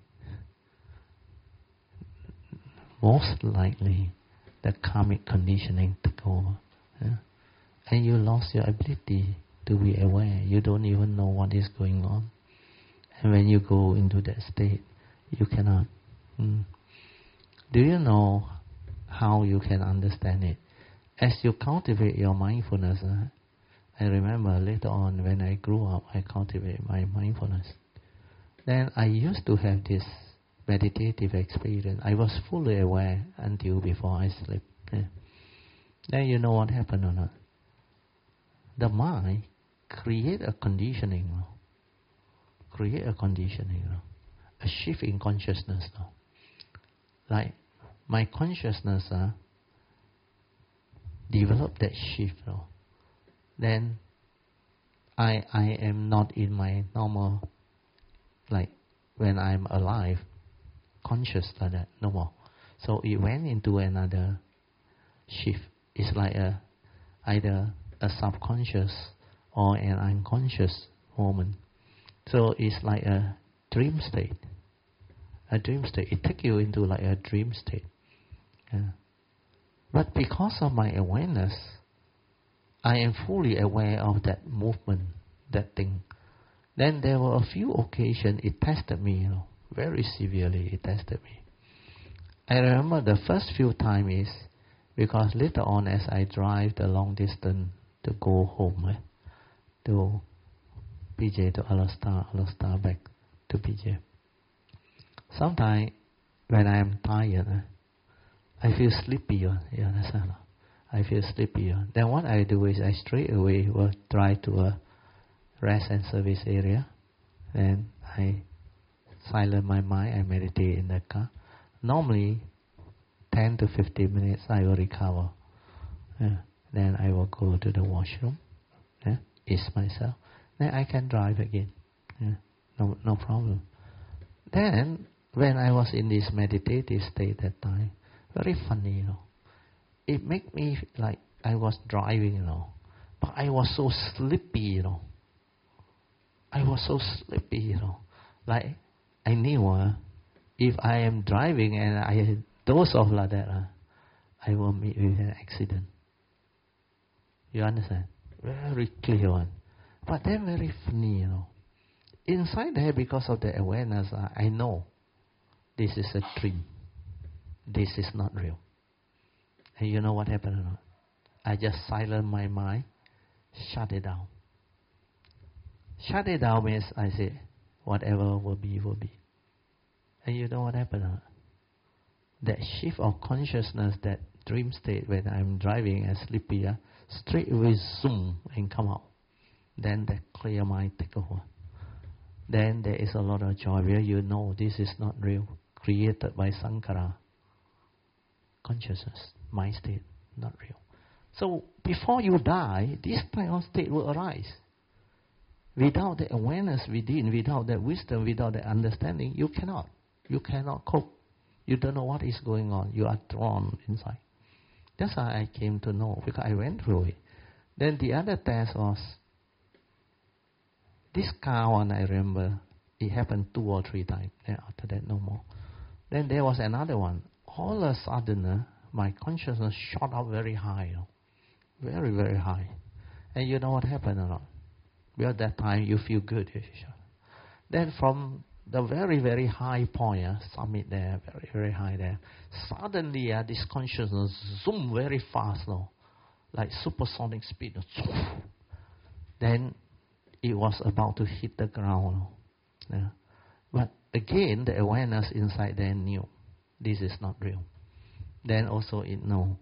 Most likely, the karmic conditioning took over. And you lost your ability to be aware. You don't even know what is going on. And when you go into that state, you cannot. Do you know how you can understand it? As you cultivate your mindfulness, I remember later on when I grew up, I cultivated my mindfulness. Then I used to have this meditative experience. I was fully aware until before I sleep. Then you know what happened or not? The mind create a conditioning. A shift in consciousness. Like my consciousness developed that shift. Then I am not in my normal, like when I'm alive, conscious like that, no more. So it went into another shift. It's like either a subconscious or an unconscious moment. So it's like a dream state. A dream state. It takes you into like a dream state. Yeah. But because of my awareness, I am fully aware of that movement, that thing. Then there were a few occasions it tested me, very severely it tested me. I remember the first few times is because later on as I drive the long distance to go home, to PJ, to Alostar back to PJ. Sometimes when I am tired, I feel sleepy. You understand? I feel sleepy. Then what I do is I straight away will drive to a rest and service area. Then I silence my mind. I meditate in the car. Normally, 10 to 15 minutes I will recover. Then I will go to the washroom, ease myself. Then I can drive again. No problem. Then when I was in this meditative state that time, very funny, it made me like I was driving, but I was so sleepy, I was so sleepy, like I knew if I am driving and I doze off like that, I will meet with an accident. You understand? Very clear one. But then very funny, Inside there, because of the awareness, I know this is a dream. This is not real. And you know what happened or not? I just silence my mind, shut it down. Shut it down means I say, whatever will be, will be. And you know what happened or not? That shift of consciousness, that dream state when I'm driving and sleepy, straight away zoom and come out. Then that clear mind take over. Then there is a lot of joy where you know this is not real, created by Sankara. Consciousness, mind state, not real. So before you die, this type of state will arise. Without the awareness within, without that wisdom, without the understanding, you cannot cope. You don't know what is going on. You are drawn inside. That's how I came to know, because I went through it. Then the other test was, this car one I remember, it happened 2 or 3 times. Then after that, no more. Then there was another one. All of a sudden, my consciousness shot up very high. Very, very high. And you know what happened or not? Well, at that time, you feel good. Then from the very, very high point, summit there, very, very high there, suddenly this consciousness zoomed very fast, like supersonic speed. Then it was about to hit the ground. But again, the awareness inside there knew this is not real. Then also it know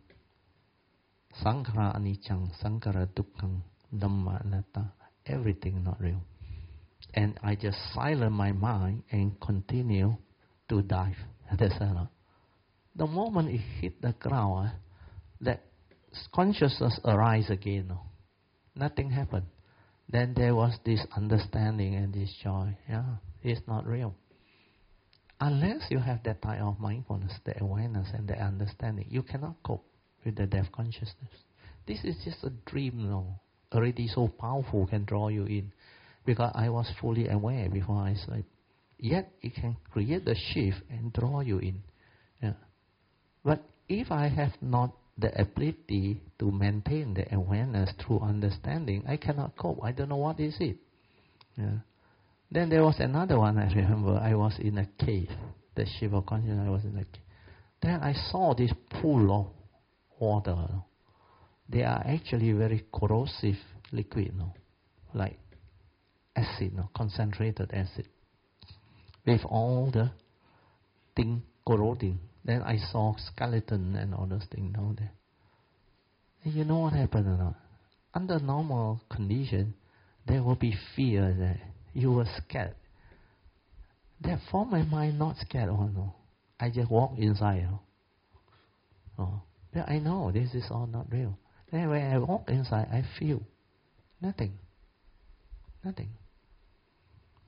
Sankhara anicca, Sankhara dukkha, Dhamma anatta, everything not real. And I just silence my mind and continue to dive. That's all. The moment it hit the ground, that consciousness arise again. Nothing happened. Then there was this understanding and this joy. It's not real. Unless you have that type of mindfulness, the awareness and the understanding, you cannot cope with the death consciousness. This is just a dream, already so powerful, can draw you in. Because I was fully aware before I slept. Yet it can create the shift and draw you in. But if I have not the ability to maintain the awareness through understanding, I cannot cope. I don't know what is it. Then there was another one I remember. I was in a cave. The shift of consciousness, I was in a cave. Then I saw this pool of water. They are actually very corrosive liquid, like acid, concentrated acid, with all the thing corroding. Then I saw skeleton and all those things down there. And you know what happened or not? Under normal condition, there will be fear there. You were scared. Therefore, my mind not scared. Oh no, I just walk inside. Yeah, I know this is all not real. Then when I walk inside, I feel nothing.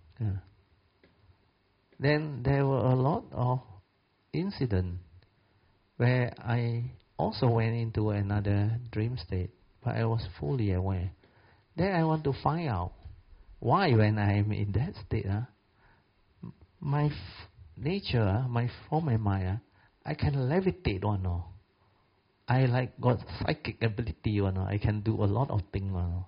Then there were a lot of incidents where I also went into another dream state, but I was fully aware. Then I want to find out why when I am in that state, my nature, my form and mind, I can levitate or no. I like got psychic ability or no. I can do a lot of things or no.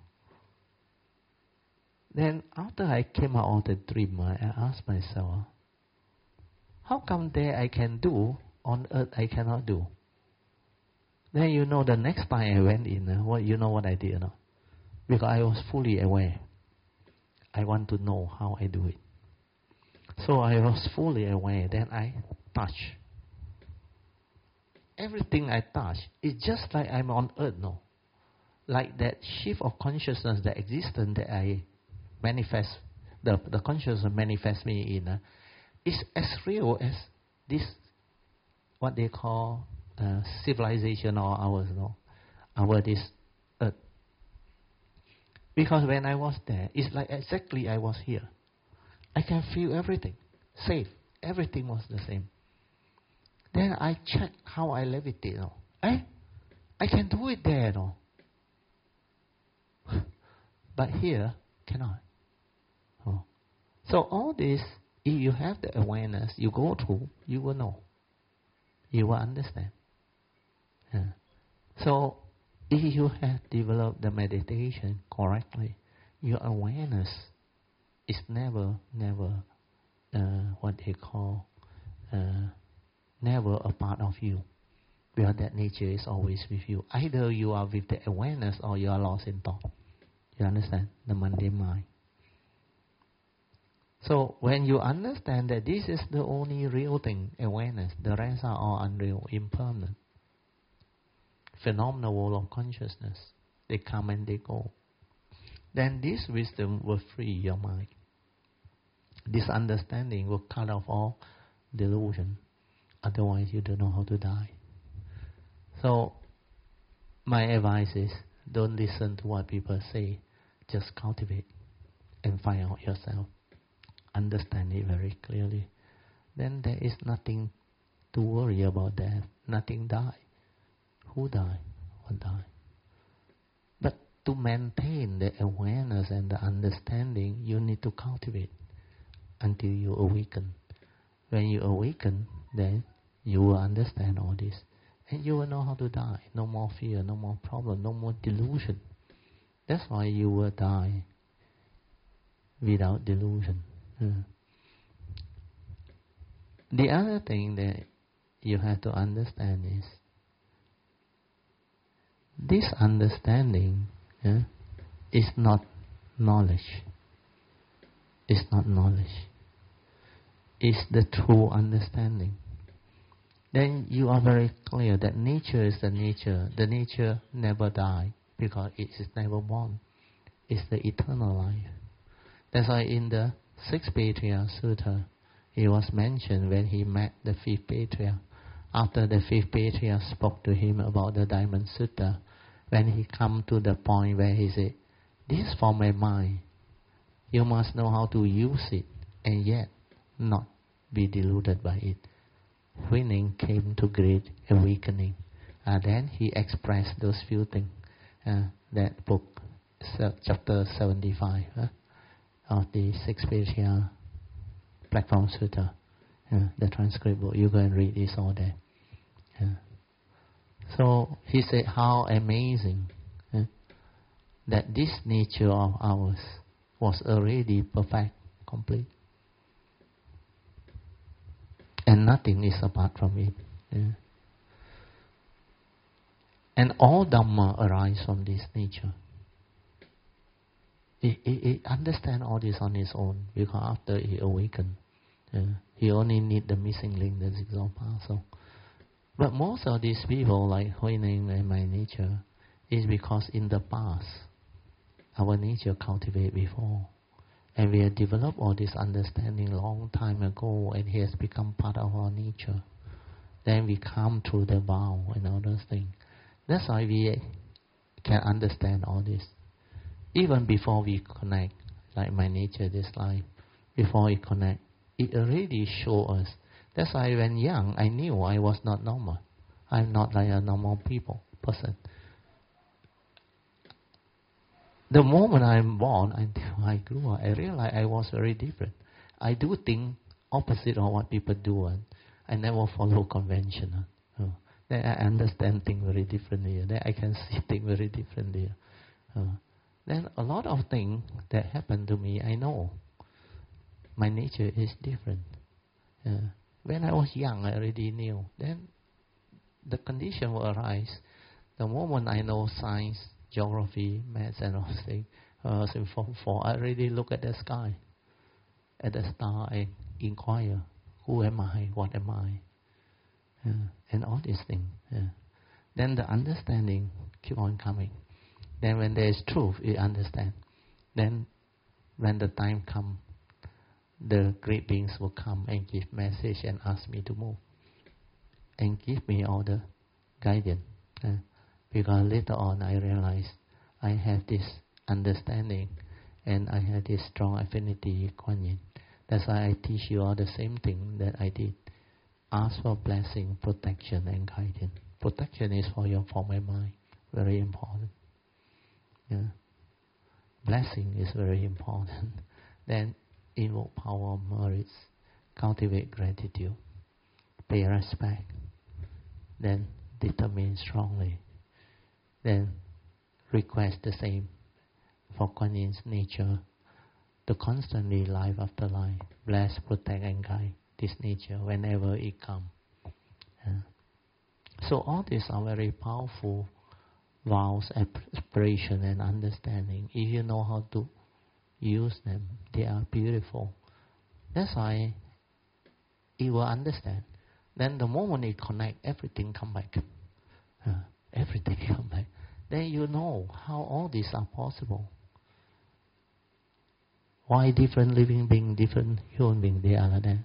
Then after I came out of the dream, I asked myself, how come there I can do, on earth I cannot do? Then you know the next time I went in, you know what I did or not? Because I was fully aware. I want to know how I do it. So I was fully aware. Then I touch. Everything I touch is just like I'm on earth, no? Like that shift of consciousness, the existence that I manifest, the consciousness manifests me in, is as real as this, what they call civilization or ours, no? Our this earth. Because when I was there, it's like exactly I was here. I can feel everything, safe. Everything was the same. Then I check how I levitate. No? I can do it there. No? But here, cannot. Oh. So all this, if you have the awareness, you go through, you will know. You will understand. Yeah. So if you have developed the meditation correctly, your awareness is never what they call never a part of you, because that nature is always with you. Either you are with the awareness or you are lost in thought. You understand? The mundane mind. So when you understand that this is the only real thing, awareness, the rest are all unreal, impermanent, phenomenal world of consciousness, they come and they go, then this wisdom will free your mind. This understanding will cut off all delusion. Otherwise, you don't know how to die. So, my advice is, don't listen to what people say. Just cultivate and find out yourself. Understand it very clearly. Then there is nothing to worry about that. Nothing die. Who die? What die? But to maintain the awareness and the understanding, you need to cultivate until you awaken. When you awaken, then you will understand all this. And you will know how to die. No more fear, no more problem, no more delusion. That's why you will die without delusion. The other thing that you have to understand is, this understanding is not knowledge. It's not knowledge. It's the true understanding. Then you are very clear that nature is the nature. The nature never dies because it is never born. It's the eternal life. That's why in the 6th Patriarch Sutta, it was mentioned when he met the 5th Patriarch. After the 5th Patriarch spoke to him about the Diamond Sutta, when he come to the point where he said, this is for my mind. You must know how to use it and yet not be deluded by it. Huineng came to great awakening. Then he expressed those few things. That book, chapter 75 of the 6th Patriarch Platform Sutta, the transcript book. You go and read this all there. So he said, how amazing that this nature of ours was already perfect, complete. And nothing is apart from it. And all Dhamma arise from this nature. It understands all this on its own, because after he awakened, he only need the missing link, the zigzag path. But most of these people, like Huineng and my nature, is because in the past, our nature cultivated before. And we have developed all this understanding long time ago, and it has become part of our nature. Then we come through the vow and all those things. That's why we can understand all this. Even before we connect, like my nature, this life, before we connect, it already shows us. That's why when young, I knew I was not normal. I'm not like a normal person. The moment I'm born until I grew up, I realized I was very different. I do things opposite of what people do, and I never follow conventional. Then I understand things very differently. Then I can see things very differently. Then a lot of things that happen to me, I know my nature is different. When I was young, I already knew. Then the condition will arise. The moment I know science, geography, maths, and all things, I was in Form 4, I already look at the sky, at the star, and inquire, who am I, what am I, and all these things. Then the understanding keep on coming. Then when there is truth, you understand. Then when the time comes, the great beings will come and give message and ask me to move, and give me all the guidance. Because later on I realized I have this understanding and I have this strong affinity with Kuan Yin. That's why I teach you all the same thing that I did. Ask for blessing, protection, and guidance. Protection is for your form and mind. Very important. Blessing is very important. Then invoke power of merits. Cultivate gratitude. Pay respect. Then determine strongly. Then request the same for Kuan Yin's nature to constantly, life after life, bless, protect, and guide this nature whenever it comes. So all these are very powerful vows, aspiration, and understanding. If you know how to use them, they are beautiful. That's why you will understand. Then the moment it connect, everything come back. Everything come back. Then you know how all these are possible. Why different living beings, different human beings, they are like that?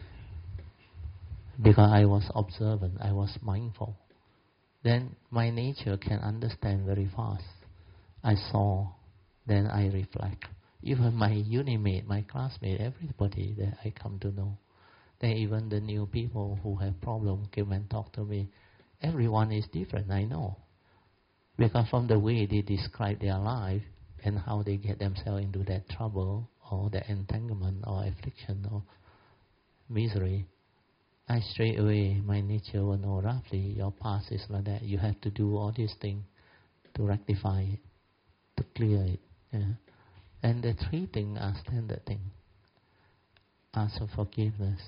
Because I was observant, I was mindful. Then my nature can understand very fast. I saw, then I reflect. Even my unimate, my classmate, everybody that I come to know. Then even the new people who have problems came and talk to me. Everyone is different, I know. Because from the way they describe their life and how they get themselves into that trouble or that entanglement or affliction or misery, I straight away, my nature will know roughly, your past is like that. You have to do all these things to rectify it, to clear it. And the three things are standard things. Ask for forgiveness.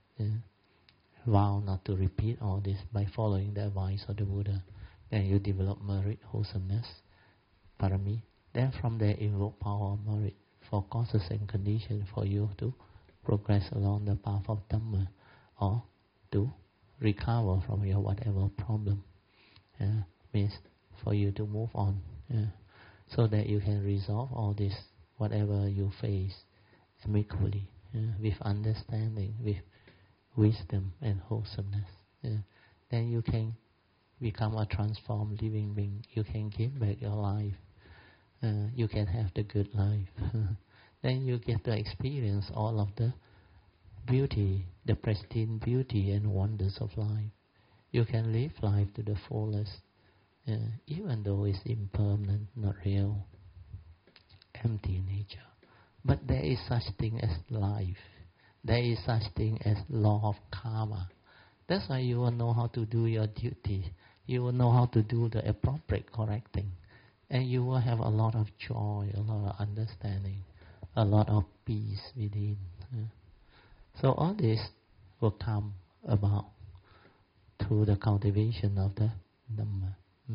Vow not to repeat all this by following the advice of the Buddha. Then you develop merit, wholesomeness, parami. Then from there invoke power of merit for causes and conditions for you to progress along the path of Dhamma or to recover from your whatever problem. Means for you to move on. So that you can resolve all this, whatever you face, amicably, with understanding, with wisdom and wholesomeness. Then you can become a transformed living being. You can give back your life. You can have the good life. Then you get to experience all of the beauty, the pristine beauty and wonders of life. You can live life to the fullest, even though it's impermanent, not real, empty nature. But there is such thing as life. There is such thing as law of karma. That's why you will know how to do your duty. You will know how to do the appropriate, correct thing. And you will have a lot of joy, a lot of understanding, a lot of peace within. So all this will come about through the cultivation of the Dhamma.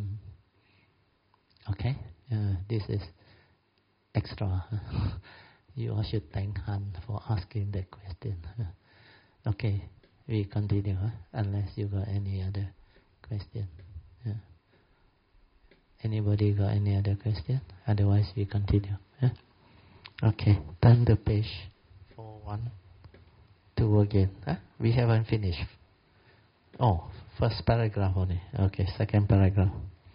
Okay? This is extra. You all should thank Han for asking that question. Okay, we continue, unless you got any other question. Anybody got any other question? Otherwise we continue. Okay, turn the page for 1, 2 again. We haven't finished. Oh, first paragraph only. Okay, second paragraph.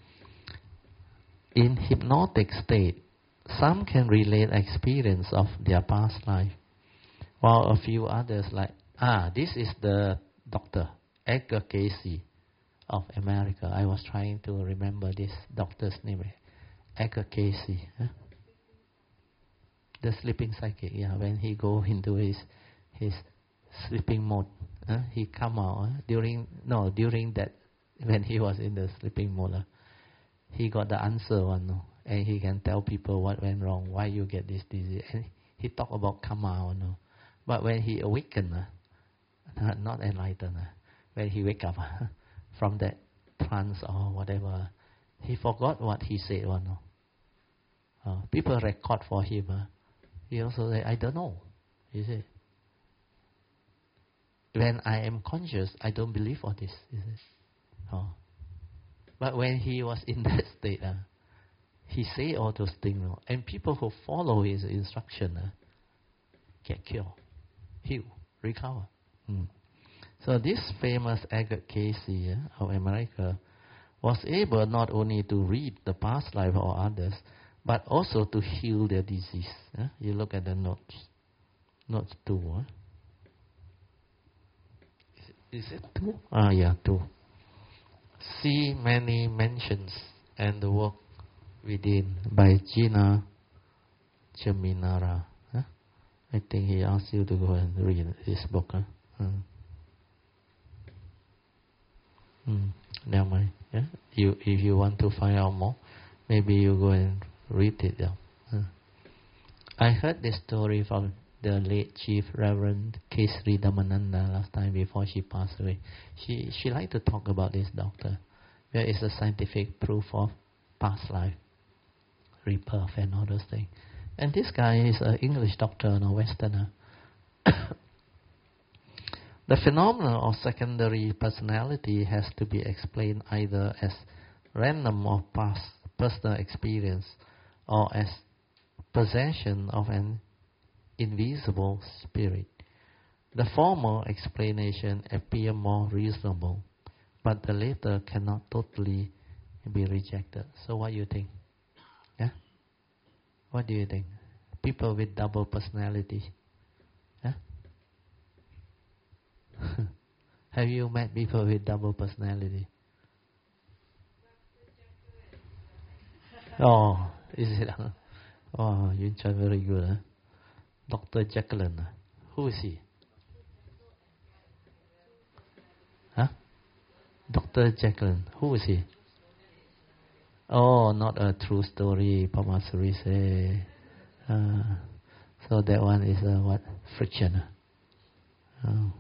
In hypnotic state, some can relate experience of their past life, while a few others this is the doctor, Edgar Cayce. of America. I was trying to remember this doctor's name, Edgar Cayce. Huh? The sleeping psychic. Yeah, when he go into his sleeping mode, he come out during that when he was in the sleeping mode. He got the answer one, and he can tell people what went wrong, why you get this disease. And he talk about karma, but when he awakened, not enlightened, when he wake up from that trance or whatever, he forgot what he said. People record for him. He also say, I don't know. You see, when I am conscious, I don't believe all this. You see? But when he was in that state, he say all those things, and people who follow his instruction get cured, heal, recover. So this famous Edgar Cayce of America was able not only to read the past life of others, but also to heal their disease. You look at the notes. Notes 2. Is it 2? Yeah, 2. See many mentions and the work within by Gina Geminara. I think he asked you to go and read his book. Never mind. Yeah? If you want to find out more, maybe you go and read it. I heard this story from the late Chief Reverend Kesri Dhammananda last time before she passed away. She liked to talk about this doctor. There is a scientific proof of past life, rebirth and all those things. And this guy is an English doctor, no Westerner. The phenomenon of secondary personality has to be explained either as random or past personal experience or as possession of an invisible spirit. The former explanation appears more reasonable, but the latter cannot totally be rejected. So what do you think? Yeah? What do you think? People with double personality. Yeah? Have you met people with double personality? Oh, is it? Oh, Yun Chan, very good. Dr. Jacqueline. Who is he? Huh? Dr. Jacqueline. Who is he? Oh, not a true story, Pamasuri say. So that one is what? Friction. Oh.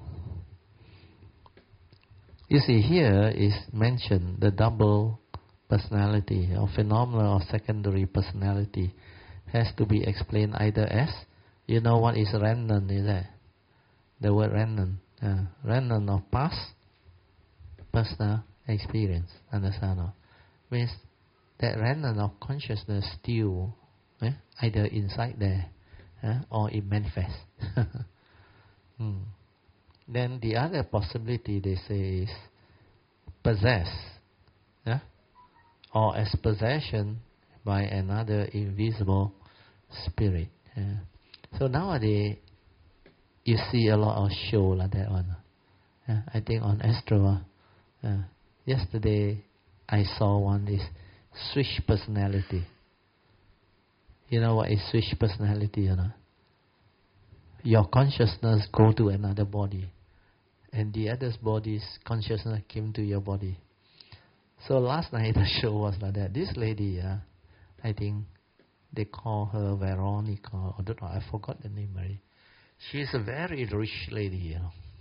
You see, here is mentioned the double personality or phenomenon of secondary personality has to be explained either as, you know what is random, is that? The word random. Random of past personal experience. Understand? Means that random of consciousness still either inside there or it manifests. Then the other possibility they say is possess, or as possession by another invisible spirit. So nowadays you see a lot of show like that one. I think on Astro, yesterday I saw one is switch personality. You know what is switch personality or not? Your consciousness go to another body, and the other's body's consciousness came to your body. So last night the show was like that. This lady, I think they call her Veronica, I don't know, I forgot the name already. She's a very rich lady,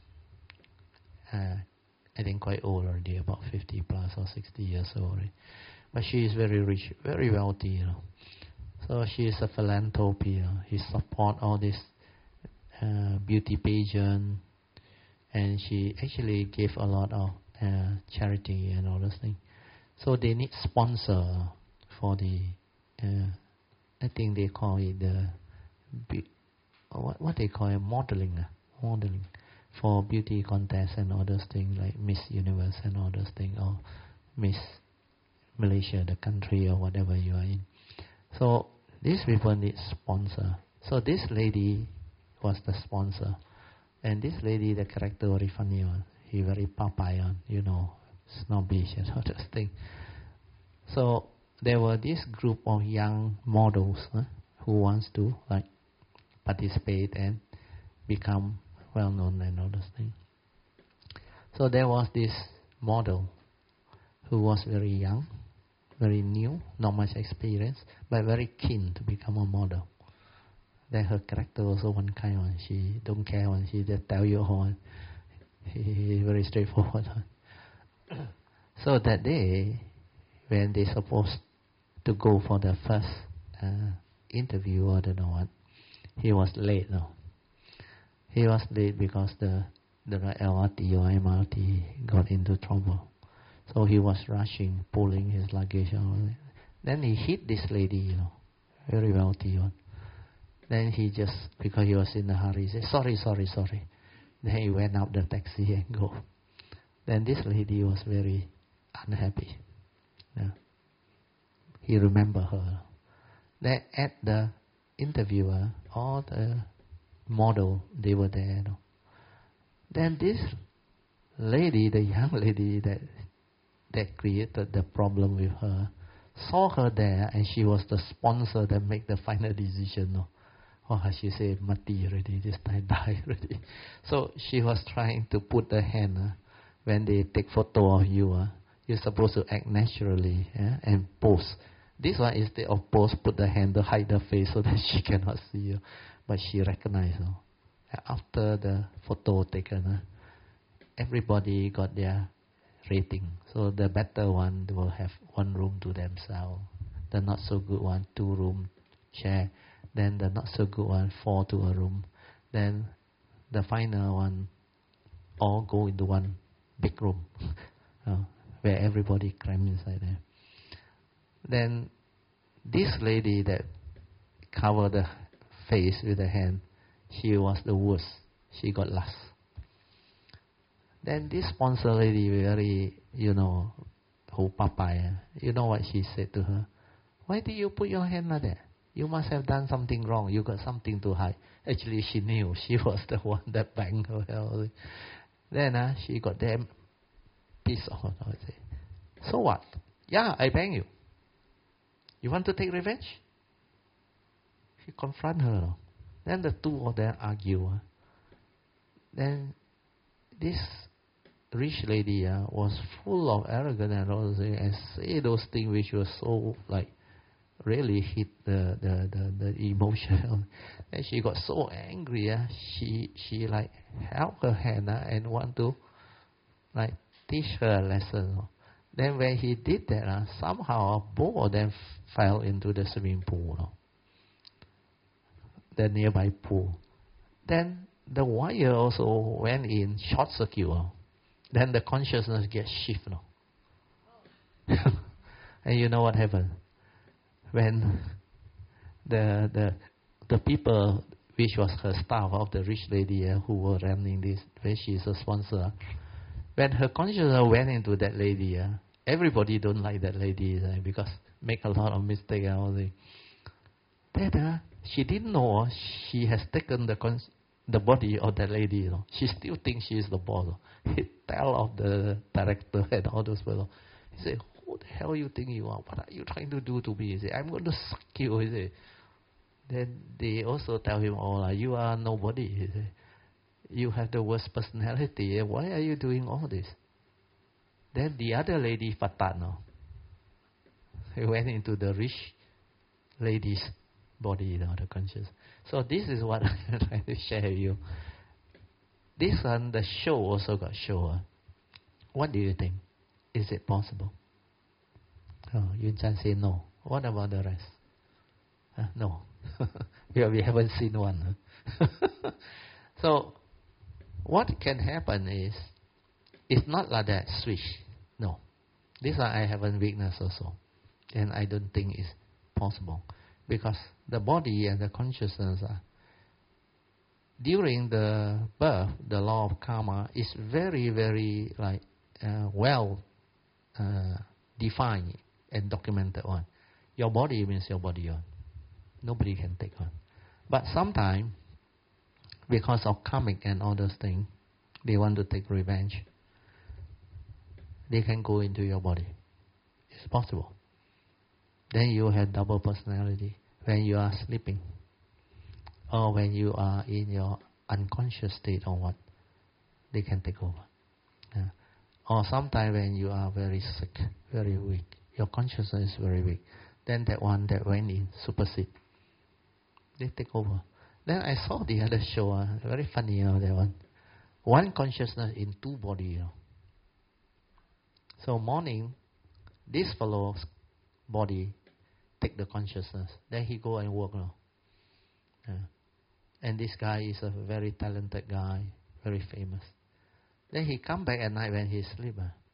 I think quite old already, about 50 plus or 60 years old already. But she is very rich, very wealthy, So she is a philanthropy, He support all this beauty pageant, and she actually gave a lot of charity and all those things. So they need sponsor for the I think they call it the what they call it, modeling for beauty contests and all those things like Miss Universe and all those things, or Miss Malaysia, the country, or whatever you are in. So these people need sponsor. So this lady was the sponsor, and this lady, the character very funny one. He very Popeye, Snow Beach and all those things. So there were this group of young models who wants to like participate and become well known and all those things. So there was this model who was very young, very new, not much experience, but very keen to become a model. Then her character also one kind one. She don't care when she just tell you how. He very straightforward. So that day, when they supposed to go for the first interview or I don't know what, he was late. No, he was late because the LRT or MRT got into trouble. So he was rushing, pulling his luggage out. Then he hit this lady, very wealthy one. Then he just, because he was in a hurry, he said, sorry. Then he went up the taxi and go. Then this lady was very unhappy. Yeah. He remembered her. Then at the interviewer, all the model, they were there. Then this lady, the young lady that created the problem with her, saw her there, and she was the sponsor that make the final decision. Or she said, mati already, this time die already. So she was trying to put the hand, when they take photo of you, you're supposed to act naturally and pose. This one, instead of pose, put the hand to hide the face so that she cannot see you. But she recognized. After the photo taken, everybody got their rating. So the better one will have one room to themselves. The not so good one, 2 room share. Then the not so good one, 4 to a room. Then the final one, all go into one big room where everybody cram inside there. Then this lady that covered the face with the hand, she was the worst. She got last. Then this sponsor lady, very, who papaya, you know what she said to her? Why did you put your hand like that? You must have done something wrong. You got something to hide. Actually, she knew. She was the one that banged her. Then she got them pissed off. So what? Yeah, I bang you. You want to take revenge? She confront her. Then the two of them argue. Then this rich lady was full of arrogance and all those things, and say those things which were so like really hit the emotion. And she got so angry. She like held her hand and want to like teach her a lesson. Then when he did that, somehow both of them fell into the swimming pool, the nearby pool. Then the wire also went in short circuit. Then the consciousness gets shifted. And you know what happened? When the people, which was her staff of the rich lady who were running this, when she's a sponsor, when her consciousness went into that lady, everybody don't like that lady because make a lot of mistakes and all that. Then she didn't know she has taken the body of that lady. She still thinks she is the boss. He tell of the director and all those people. He said, who the hell you think you are? What are you trying to do to me? He said, I'm going to suck you. He said. Then they also tell him, you are nobody. He said, you have the worst personality. Why are you doing all this? Then the other lady, Fatano, he went into the rich lady's body, the conscious. So this is what I'm trying to share with you. This one, the show also got show. What do you think? Is it possible? Yun Chan say no. What about the rest? No. we haven't seen one. So, what can happen is, it's not like that switch. No. This one I haven't witnessed also. And I don't think it's possible. Because the body and the consciousness during the birth, the law of karma is very, very well defined and documented one. Your body means your body one. Nobody can take one. But sometimes, because of karmic and all those things, they want to take revenge. they can go into your body. It's possible. Then you have double personality when you are sleeping, or when you are in your unconscious state or what, they can take over. Yeah. Or sometimes when you are very sick, very weak, your consciousness is very weak, then that one that went in supersede. They take over. Then I saw the other show, very funny, that one. One consciousness in two bodies. So morning, this fellow's body take the consciousness. Then he go and work now. Yeah. And this guy is a very talented guy, very famous. Then he come back at night when he sleep.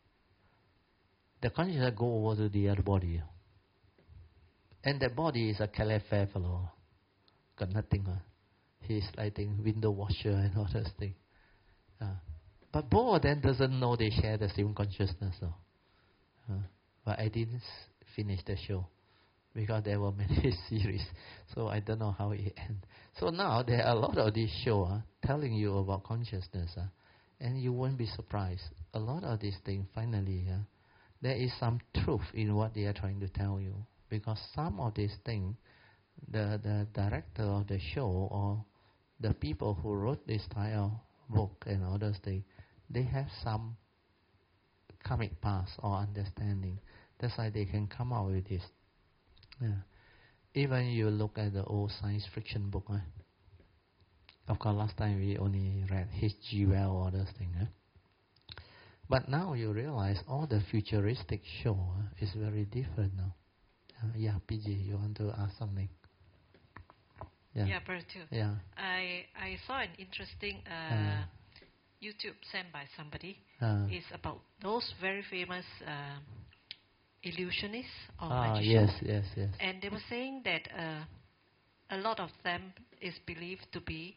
The consciousness go over to the other body. And that body is a Caliph fellow. Got nothing. He's like window washer and all those things. But both of them doesn't know they share the same consciousness. But I didn't finish the show because there were many series, so I don't know how it ends. So now there are a lot of these shows telling you about consciousness, and you won't be surprised. A lot of these things, finally, there is some truth in what they are trying to tell you, because some of these things, the director of the show or the people who wrote this style book and all those things, they have some karmic past or understanding. That's why they can come out with this. Yeah. Even you look at the old science fiction book. Of course, last time we only read H.G. Wells or those things. But now you realize all the futuristic show is very different now. Yeah, PG, you want to ask something? Yeah, Bertu. Yeah. I saw an interesting YouTube sent by somebody. It's about those very famous illusionists or magicians. Yes. And they were saying that a lot of them is believed to be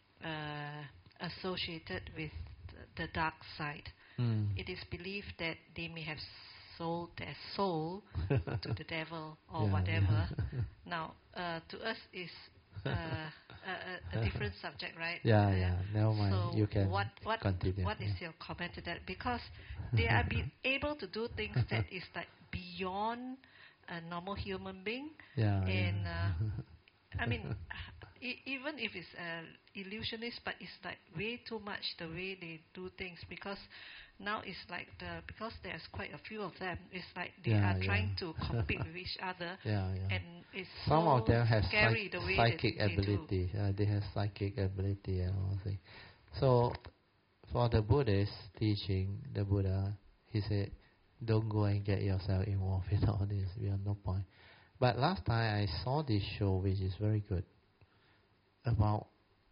associated with the dark side. It is believed that they may have sold their soul to the devil or whatever. Now, to us is a different subject, right? Yeah. Never mind. So you can continue. What is your comment to that? Because they are able to do things that is like beyond a normal human being. And I mean, even if it's illusionist, but it's like way too much the way they do things, because now it's like because there's quite a few of them, it's like they are trying to compete with each other, and it's some of them have scary the way psychic ability. They have psychic ability and all things. So for the Buddhist teaching, the Buddha, he said, don't go and get yourself involved in all this. We have no point. But last time I saw this show, which is very good, about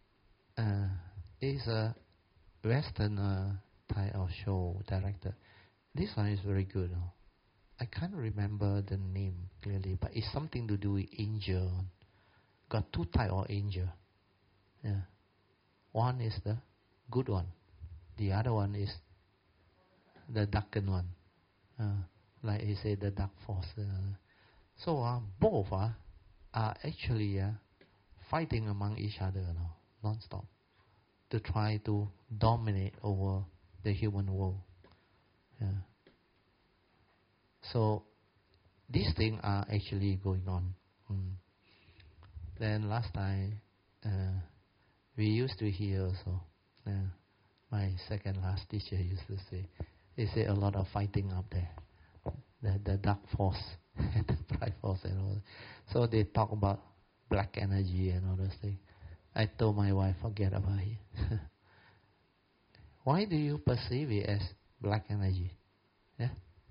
it's a Western type of show director. This one is very good. I can't remember the name clearly, but it's something to do with angel. Got two type of angel. Yeah, one is the good one. The other one is the darkened one. Like he said, the dark force. So both are actually fighting among each other non-stop to try to dominate over the human world. So these things are actually going on. Then last time we used to hear also, my second last teacher used to say, he said a lot of fighting up there. The dark force and the bright force and all. So they talk about black energy and all those things. I told my wife, forget about it. Why do you perceive it as black energy? Yeah?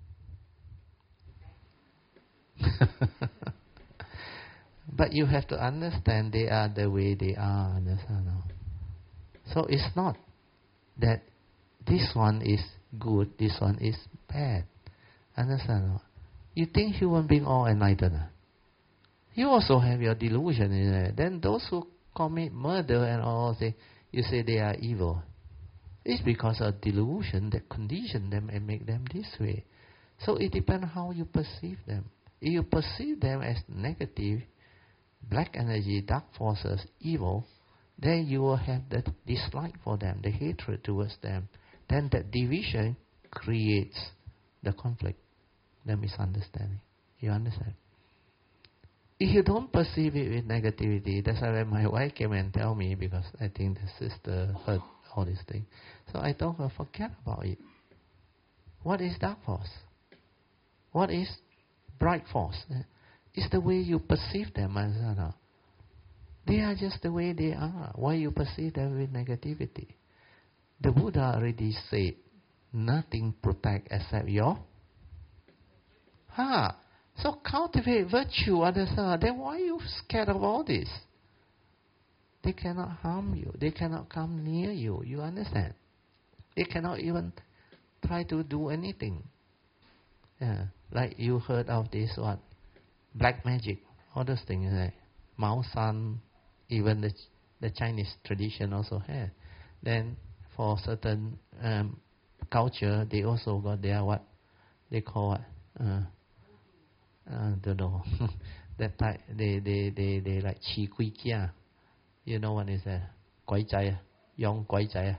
But you have to understand they are the way they are. Understand? So it's not that this one is good, this one is bad. Understand? You think human being all enlightened? You also have your delusion in there. Then those who commit murder and all things, you say they are evil. It's because of delusion that condition them and make them this way. So it depends how you perceive them. If you perceive them as negative, black energy, dark forces, evil, then you will have the dislike for them, the hatred towards them. Then that division creates the conflict, the misunderstanding. You understand? If you don't perceive it with negativity, that's why when my wife came and tell me, because I think the sister heard all these things. So I told her, forget about it. What is dark force? What is bright force? It's the way you perceive them. They are just the way they are. Why you perceive them with negativity? The Buddha already said, nothing protect except your heart. So cultivate virtue, understand? Then why are you scared of all this? They cannot harm you. They cannot come near you. You understand? They cannot even try to do anything. Yeah. Like you heard of this what? Black magic. All those things. Like Mao San, even the Chinese tradition also have. Then for certain culture, they also got their what? They call what? Don't know. That type, they like Qi Kui Kia. You know what is that? Guai Zai, Yong Guai Zai.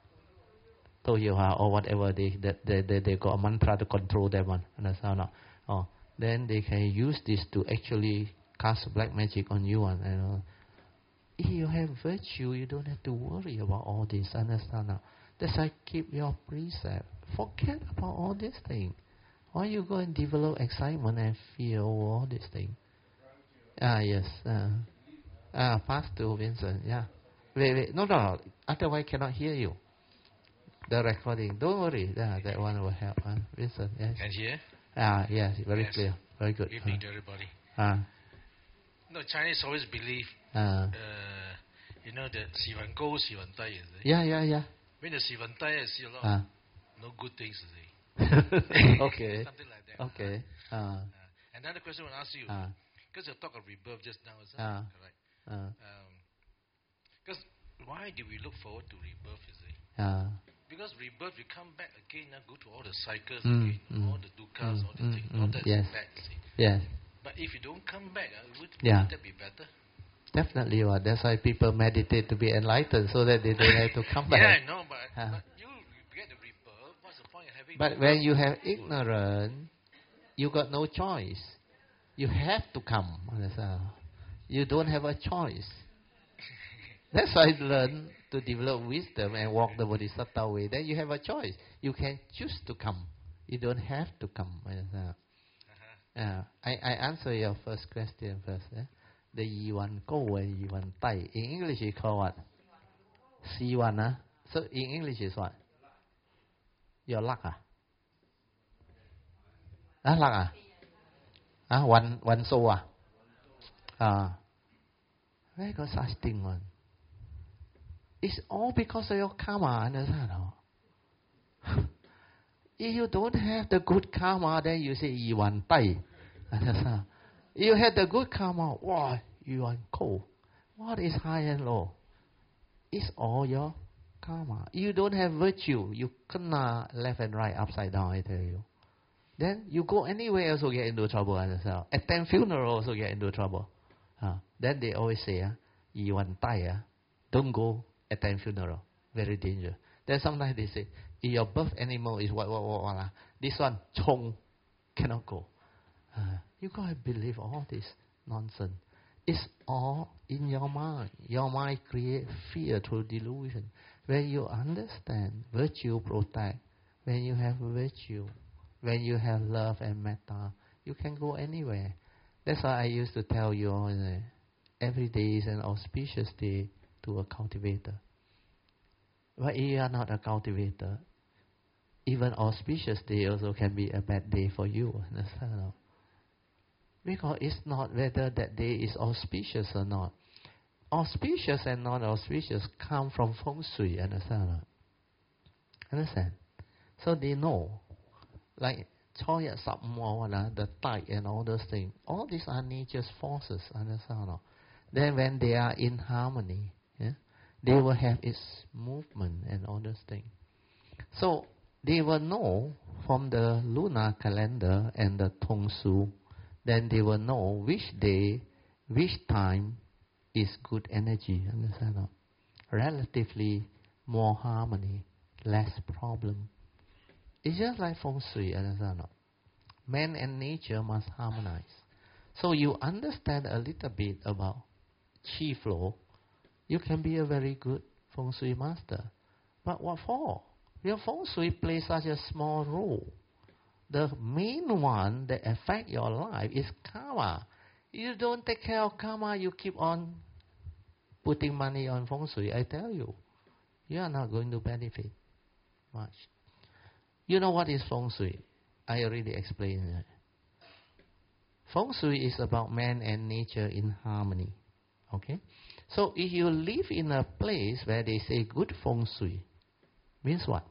Or whatever, they got a mantra to control that one. Understand or not? Oh, then they can use this to actually cast black magic on you. And if you have virtue, you don't have to worry about all this. Understand or not? That's why keep your precept. Forget about all these things. Why you go and develop excitement and fear over all these things? Yes. Pass to Vincent. Yeah. Wait. No. Otherwise, cannot hear you. The recording. Don't worry. That one will help. Vincent. Yes. Can hear? Yes. Very clear. Very good. Evening to everybody. No, Chinese always believe. You know that 喜欢高喜欢低, is it? Yeah. When the 喜欢低, I see a lot. No good things, is it? Okay. Something like that. Okay. Another question I will ask you. Because you talk of rebirth just now, isn't it? Correct. Because why do we look forward to rebirth, is it? Because rebirth, we come back again, go to all the cycles again, all the dukkhas, all the things, all that's bad, you see. Yes. But if you don't come back, wouldn't that be better? Definitely. That's why people meditate to be enlightened, so that they don't have to come back. Yeah, I know, but you get the rebirth. What's the point of having? But when you have ignorance, you got no choice. You have to come. You don't have a choice. That's why I learn to develop wisdom and walk the Bodhisattva way. Then you have a choice. You can choose to come. You don't have to come. I answer your first question first. The Yi Wan Go and Yi Wan Tai. In English, you call what? Si Wan. So in English is what? Your luck. Luck. One soul. Where got such thing one? It's all because of your karma. Understand? If you don't have the good karma, then you say Yi Wan Tai. Understand? You have the good karma. Wow, Yi Wan Ko. What is high and low? It's all your karma. You don't have virtue. You kena left and right, upside down, I tell you. Then you go anywhere also get into trouble. Understand? Attend funeral also get into trouble. Then they always say, Yi Wan Tai, don't go attend funeral. Very dangerous. Then sometimes they say, if your birth animal is what, this one, Chong, cannot go. You gotta believe all this nonsense. It's all in your mind. Your mind creates fear through delusion. When you understand, virtue protect. When you have virtue, when you have love and metta, you can go anywhere. That's why I used to tell you all, every day is an auspicious day to a cultivator. But if you are not a cultivator, even auspicious day also can be a bad day for you. Understand? Because it's not whether that day is auspicious or not. Auspicious and non-auspicious come from feng shui. Understand? So they know. Like Choya Sapmo, the tide and all those things. All these are nature's forces. Understand? Then when they are in harmony, they will have its movement and all those things. So they will know from the lunar calendar and the Tongsu. Then they will know which day, which time is good energy. Understand? Relatively more harmony, less problem. It's just like feng shui, understand? Man and nature must harmonize. So you understand a little bit about qi flow, you can be a very good feng shui master. But what for? Your feng shui plays such a small role. The main one that affects your life is karma. You don't take care of karma, you keep on putting money on feng shui, I tell you, you are not going to benefit much. You know what is feng shui? I already explained it. Feng shui is about man and nature in harmony. Okay? So if you live in a place where they say good feng shui, means what?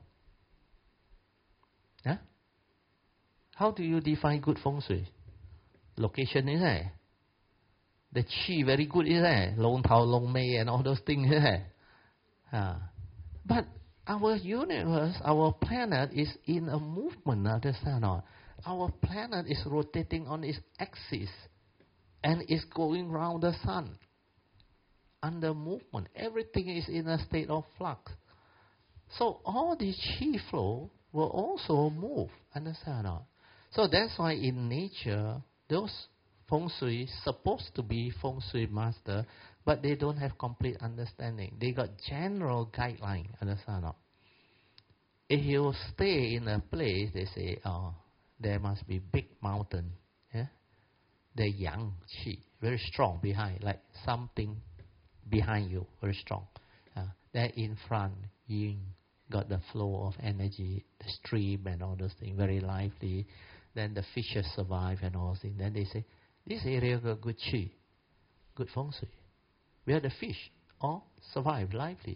Huh? How do you define good feng shui? Location, isn't it? The qi very good, isn't it? Long Tao, Long Mei and all those things, isn't it? But our universe, our planet is in a movement, understand or not? Our planet is rotating on its axis and is going round the sun. Under movement, everything is in a state of flux. So all the qi flow will also move, understand or not? So that's why in nature, those feng shui supposed to be feng shui master, but they don't have complete understanding. They got general guideline, understand or not? If you stay in a place, they say, oh, there must be big mountain. Yeah? The yang qi, very strong behind, like something behind you, very strong. Then in front, yin, got the flow of energy, the stream and all those things, very lively. Then the fishes survive and all those things. Then they say, this area got good qi, good feng shui. Where the fish all survive lively.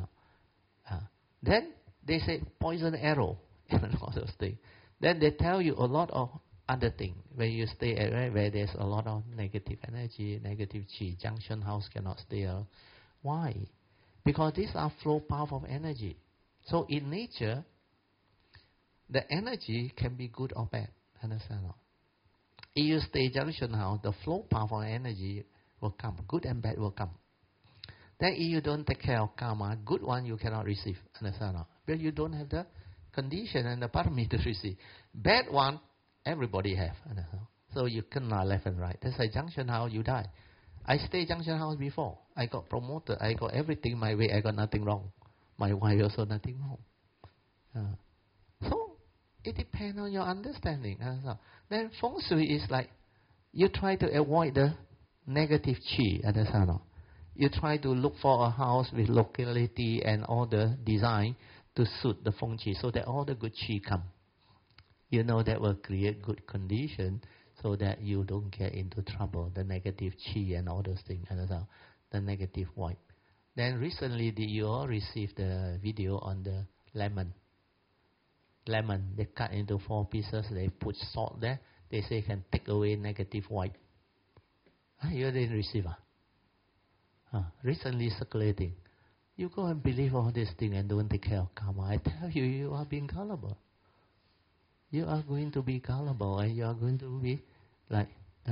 Then they say poison arrow and all those things. Then they tell you a lot of other things. When you stay at where there's a lot of negative energy, negative qi, junction house cannot stay out. Why? Because these are flow path of energy. So in nature, the energy can be good or bad. Understand? If you stay junction house, the flow path of energy will come. Good and bad will come. Then if you don't take care of karma, good one you cannot receive. Understand? But you don't have the condition and the parami to receive. Bad one, everybody have. Understand? So you cannot left and right. That's a junction house, you die. I stay junction house before. I got promoted. I got everything my way. I got nothing wrong. My wife also nothing wrong. So it depends on your understanding. Then feng shui is like you try to avoid the negative qi. Understand? You try to look for a house with locality and all the design to suit the feng qi so that all the good qi come. You know that will create good condition so that you don't get into trouble, the negative qi and all those things, the negative vibe. Then recently, did you all receive the video on the lemon? Lemon, they cut into 4 pieces, they put salt there, they say can take away negative vibe. You didn't receive recently circulating. You go and believe all these things and don't take care of karma. I tell you, you are being gullible. You are going to be gullible and you are going to be like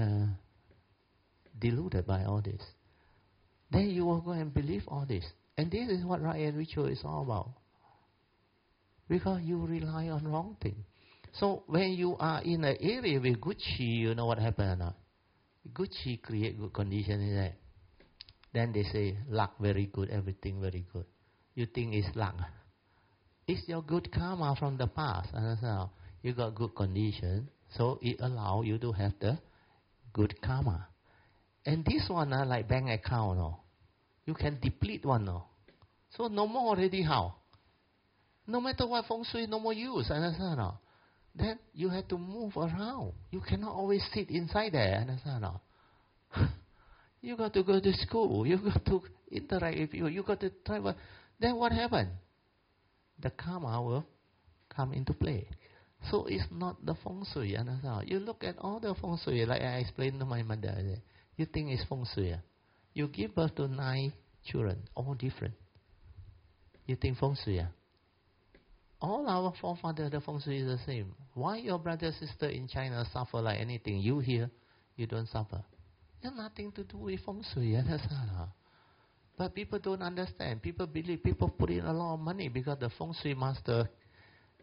deluded by all this. Then you will go and believe all this. And this is what right and ritual is all about. Because you rely on wrong thing. So when you are in an area with good qi, you know what happens or not? Good qi create good condition, isn't it? Then they say, luck very good, everything very good. You think it's luck. It's your good karma from the past. Understand? You got good condition, so it allows you to have the good karma. And this one, like bank account, you can deplete one. So no more already how? No matter what feng shui, no more use. Understand? Then you have to move around. You cannot always sit inside there. Understand? You got to go to school. You got to interact with people. You got to travel. Then what happened? The karma will come into play. So it's not the feng shui. Understand? You look at all the feng shui, like I explained to my mother. You think it's feng shui. You give birth to 9 children, all different. You think feng shui? All our forefathers, the feng shui is the same. Why your brother, sister in China suffer like anything? You here, you don't suffer. It has nothing to do with feng shui. But people don't understand. People believe, people put in a lot of money because the feng shui master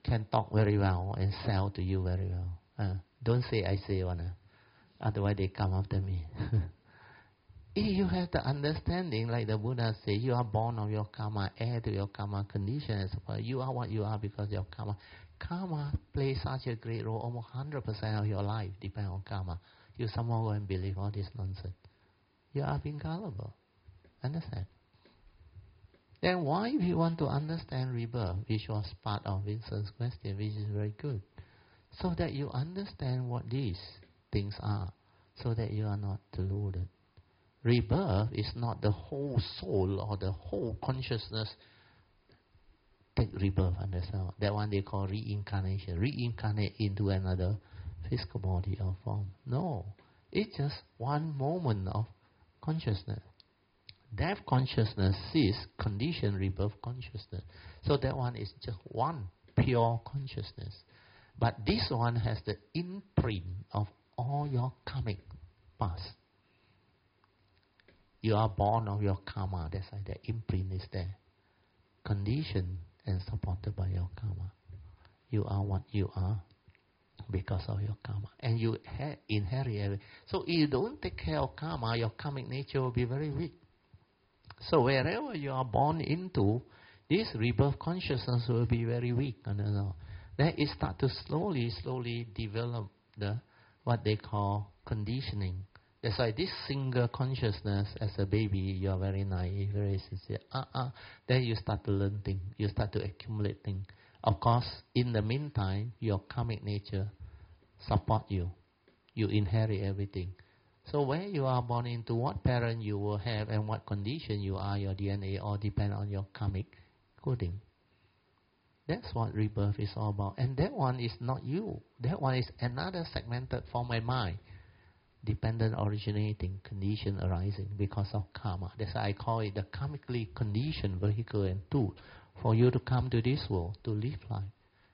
can talk very well and sell to you very well. Don't say I say one. Otherwise they come after me. If you have the understanding, like the Buddha said, you are born of your karma, heir to your karma, condition and so forth. You are what you are because of your karma. Karma plays such a great role. Almost 100% of your life depends on karma. You somehow go and believe all this nonsense. You are being gullible. Understand? Then why we want to understand rebirth, which was part of Vincent's question, which is very good, so that you understand what these things are, so that you are not deluded. Rebirth is not the whole soul or the whole consciousness. Take rebirth, understand? That one they call reincarnation. Reincarnate into another physical body or form. No, it's just one moment of consciousness. Death consciousness is conditioned rebirth consciousness. So that one is just one pure consciousness. But this one has the imprint of all your karmic past. You are born of your karma. That's why the imprint is there. Conditioned and supported by your karma. You are what you are because of your karma. And you inherit everything. So if you don't take care of karma, your karmic nature will be very weak. So wherever you are born into, this rebirth consciousness will be very weak. Then it starts to slowly develop the what they call conditioning. That's why this single consciousness, as a baby, you are very naive, very sincere. Then you start to learn things. You start to accumulate things. Of course, in the meantime, your karmic nature support you. You inherit everything. So where you are born into, what parent you will have and what condition you are, your DNA, all depend on your karmic coding. That's what rebirth is all about. And that one is not you. That one is another segmented form of mind. Dependent originating condition arising because of karma. That's why I call it the karmically conditioned vehicle and tool for you to come to this world, to live life,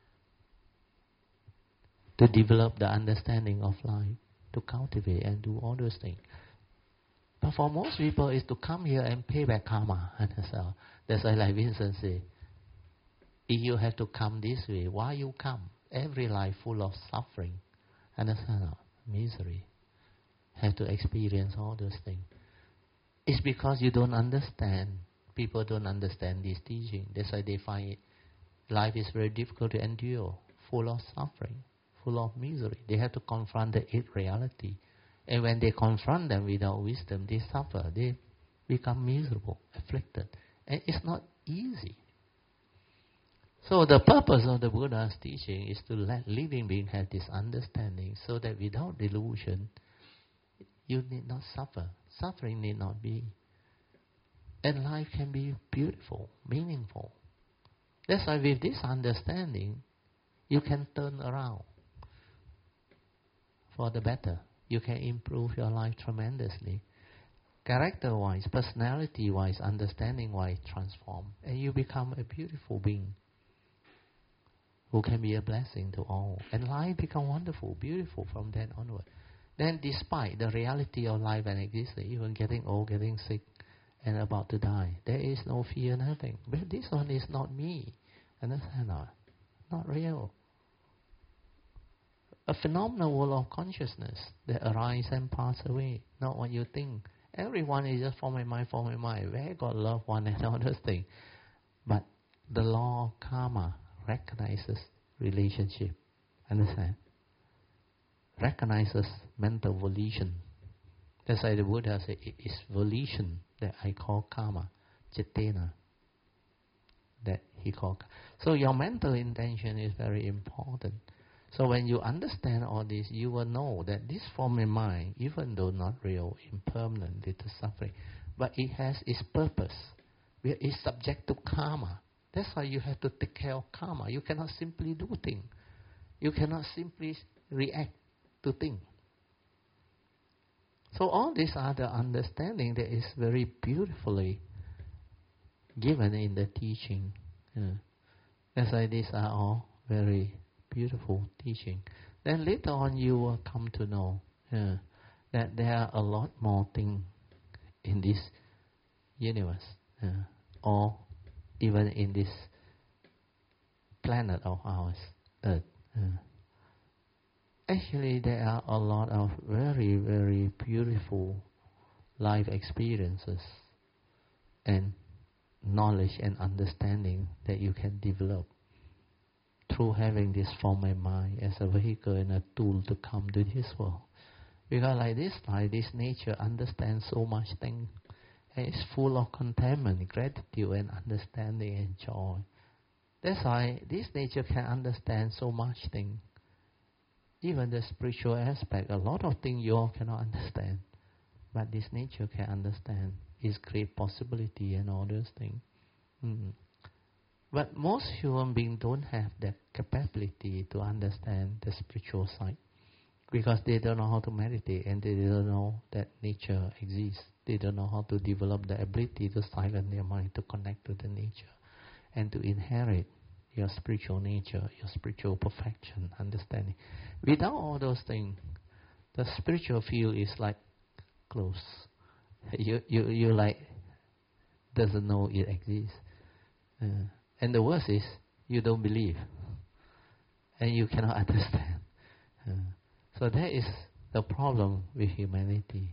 to develop the understanding of life, to cultivate and do all those things. But for most people, it's to come here and pay back karma. That's why, like Vincent said, if you have to come this way, why you come? Every life full of suffering, understand? Misery. Have to experience all those things. It's because you don't understand. People don't understand this teaching. That's why they find life is very difficult to endure, full of suffering, full of misery. They have to confront the eighth reality. And when they confront them without wisdom, they suffer. They become miserable, afflicted. And it's not easy. So the purpose of the Buddha's teaching is to let living beings have this understanding so that without delusion, you need not suffer. Suffering need not be. And life can be beautiful, meaningful. That's why with this understanding, you can turn around for the better. You can improve your life tremendously. Character-wise, personality-wise, understanding-wise, transform. And you become a beautiful being who can be a blessing to all. And life become wonderful, beautiful from then onward. Then despite the reality of life and existence, even getting old, getting sick, and about to die, there is no fear, nothing. But this one is not me. Understand not? Not real. A phenomenal world of consciousness that arises and passes away, not what you think. Everyone is just form a mind. Where God love one and all those things. But the law of karma recognizes relationship. Understand? Recognizes mental volition. That's why the Buddha said it is volition that I call karma, cetana. That he called. So your mental intention is very important. So when you understand all this, you will know that this form of mind, even though not real, impermanent, little suffering, but it has its purpose. It is subject to karma. That's why you have to take care of karma. You cannot simply do things. You cannot simply react to think. So all these are the understanding that is very beautifully given in the teaching. That's why these are all very beautiful teaching. Then later on you will come to know that there are a lot more things in this universe, or even in this planet of ours, Earth. Actually, there are a lot of very, very beautiful life experiences and knowledge and understanding that you can develop through having this form of mind as a vehicle and a tool to come to this world. Because like this nature understands so much things, and it's full of contentment, gratitude, and understanding and joy. That's why this nature can understand so much things. Even the spiritual aspect, a lot of things you all cannot understand, but this nature can understand. It's great possibility and all those things. But most human beings don't have that capability to understand the spiritual side, because they don't know how to meditate and they don't know that nature exists. They don't know how to develop the ability to silence their mind, to connect to the nature, and to inherit your spiritual nature, your spiritual perfection, understanding. Without all those things, the spiritual field is like closed. You like doesn't know it exists. And the worst is you don't believe, and you cannot understand. So that is the problem with humanity.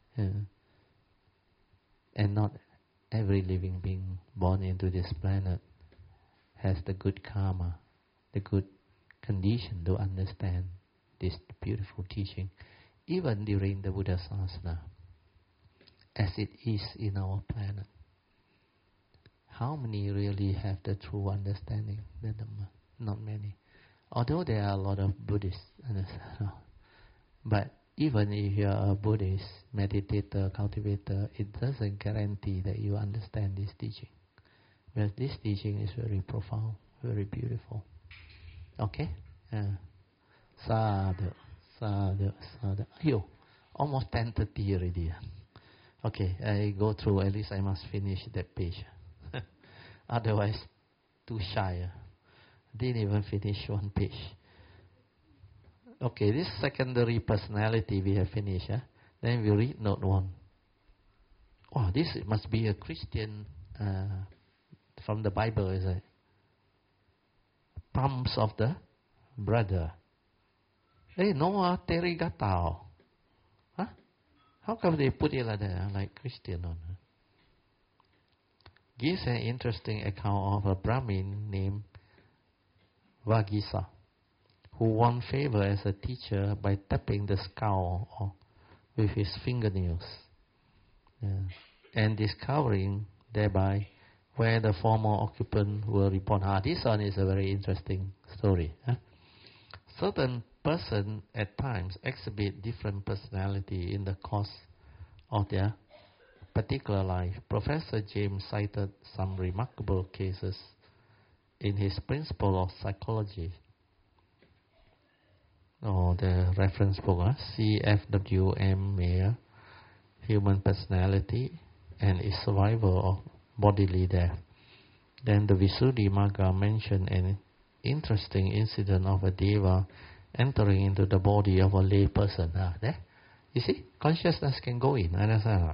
And not every living being born into this planet has the good karma, the good condition to understand this beautiful teaching, even during the Buddha Sasana, as it is in our planet. How many really have the true understanding? Not many. Although there are a lot of Buddhists, but even if you are a Buddhist, meditator, cultivator, it doesn't guarantee that you understand this teaching. Because this teaching is very profound, very beautiful. Okay? Sadhu, sadhu, sadhu. Yo, almost 10:30 already. Okay, I go through, at least I must finish that page. Otherwise, too shy. Didn't even finish one page. Okay, this secondary personality we have finished. Then we read note 1. Oh, this must be a Christian from the Bible, is it? Palms of the brother. Hey, Noah Terigatao. Huh? How come they put it like that, like Christian on it? Gives an interesting account of a Brahmin named Vagisa, who won favor as a teacher by tapping the skull with his fingernails, and discovering thereby where the former occupants were reborn. This one is a very interesting story. Certain persons at times exhibit different personality in the course of their particular life. Professor James cited some remarkable cases in his Principle of Psychology. The reference book, C.F.W.M. Mayer, Human Personality and its Survival of Bodily Death. Then the Visuddhimagga mentioned an interesting incident of a deva entering into the body of a lay person. There, you see, consciousness can go in. Understand?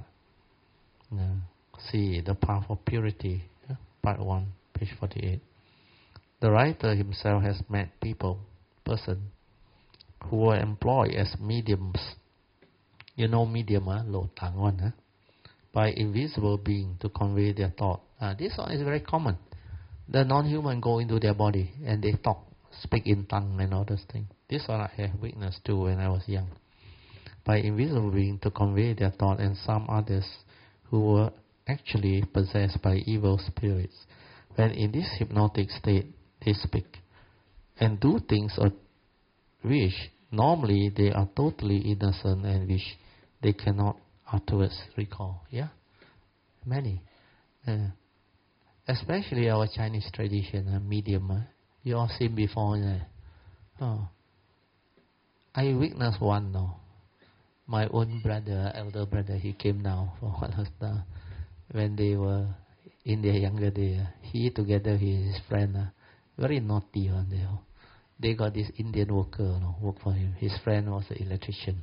See the path of purity, part 1, page 48. The writer himself has met person who were employed as mediums. You know medium, lo tang one, by invisible being to convey their thought. This one is very common. The non-human go into their body and they talk, speak in tongue and all those things. This one I have witnessed too when I was young. By invisible being to convey their thought, and some others who were actually possessed by evil spirits. When in this hypnotic state, they speak and do things which normally they are totally innocent and which they cannot afterwards recall. Yeah, many. Especially our Chinese tradition, medium. You all seen before. I witnessed one now. My own brother, elder brother, he came down for Halasta when they were in their younger days. He together with his friend, very naughty one. They got this Indian worker work for him. His friend was an electrician.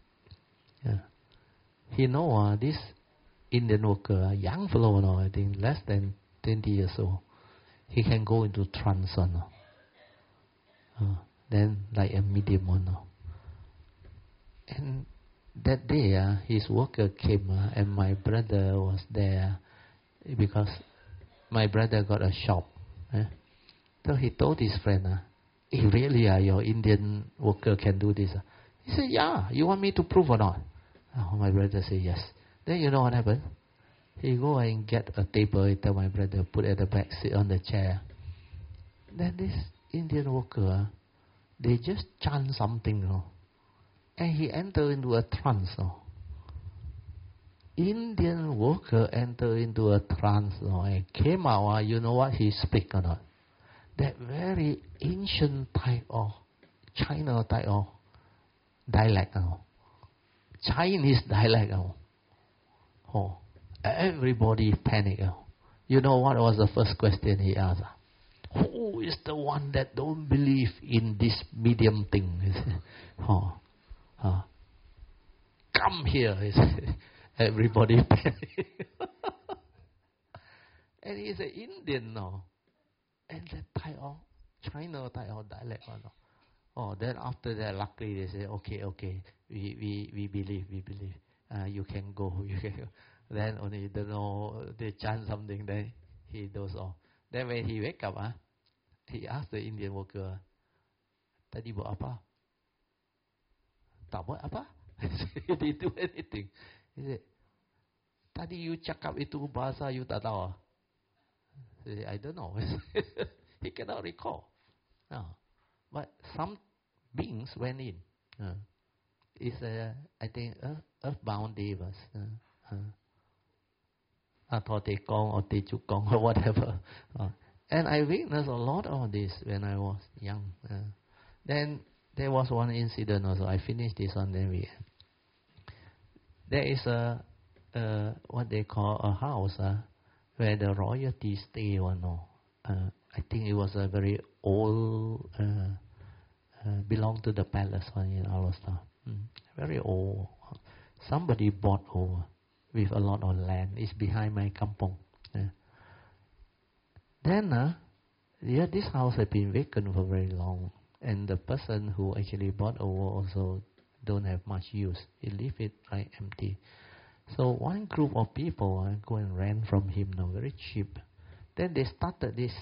He know this Indian worker, young fellow, I think less than 20 years old. he can go into trance or no. Then like a medium or no. And that day, his worker came, and my brother was there because my brother got a shop. So he told his friend, hey, really, your Indian worker can do this? He said, yeah, you want me to prove or not? My brother said, yes. Then you know what happened? He go and get a table, he tell my brother, put at the back, sit on the chair. Then this Indian worker, they just chant something, and he entered into a trance. Indian worker entered into a trance and came out. You know what he speak or not? That very ancient type of China type of dialect. Chinese dialect. Everybody panic. You know what was the first question he asked? Who is the one that don't believe in this medium thing? He said, come here. He said, everybody panic. And he's an Indian now. And that type of China type of dialect. Then after that, luckily they say, okay, we believe. You can go. Then only you don't know, they chant something, then he does off. Then when he wake up, he asked the Indian worker, tadi buat apa? Tak buat apa? He didn't do anything. He said, tadi you cakap itu bahasa you tak tahu? He said, I don't know. He cannot recall. But some beings went in. It's I think earthbound devas. Or Tekong or Techukong or whatever. And I witnessed a lot of this when I was young. Then there was one incident also. I finished this one. Then there is what they call a house where the royalty stay. I think it was a very old, belonged to the palace in our stuff. Very old. Somebody bought over with a lot of land. It's behind my kampong. Then, this house had been vacant for very long. And the person who actually bought over also don't have much use. He leave it like empty. So one group of people go and rent from him now, very cheap. Then they started this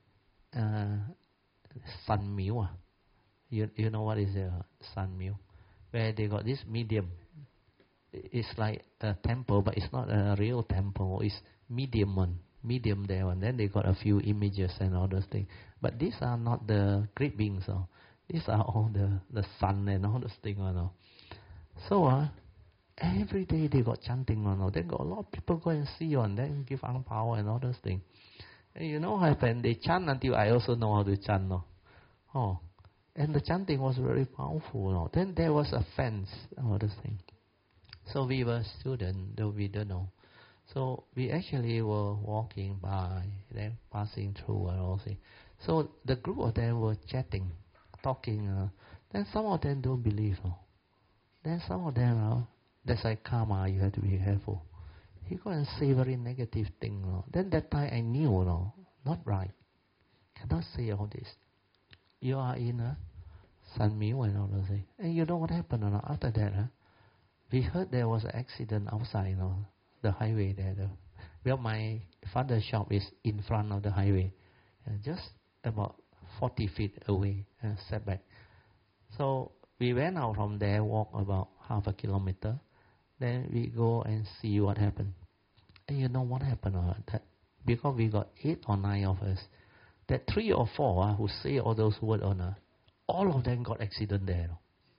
Sun Mill. You know what is a Sun Mill? Where they got this medium. It's like a temple, but it's not a real temple. It's medium there. And then they got a few images and all those things. But these are not the great beings. These are all the sun and all those things. So every day they got chanting. Then got a lot of people go and see and then give ang pao and all those things. And you know what happened? They chant until I also know how to chant. And the chanting was very powerful. Then there was a fence and all those things. So we were students, though we don't know. So we actually were walking by, then passing through and all things. So the group of them were chatting, talking. Then some of them don't believe. Then some of them, that's like karma, you have to be careful. He go and say very negative thing. Then that time I knew, not right. Cannot say all this. You are in a Sun Mill and all those things. And you know what happened after that? We heard there was an accident outside, the highway there. Well, my father's shop is in front of the highway, just about 40 feet away, setback. So we went out from there, walk about half a kilometer. Then we go and see what happened. And you know what happened? That because we got 8 or 9 of us, that 3 or 4 who say all those words, all of them got accident there.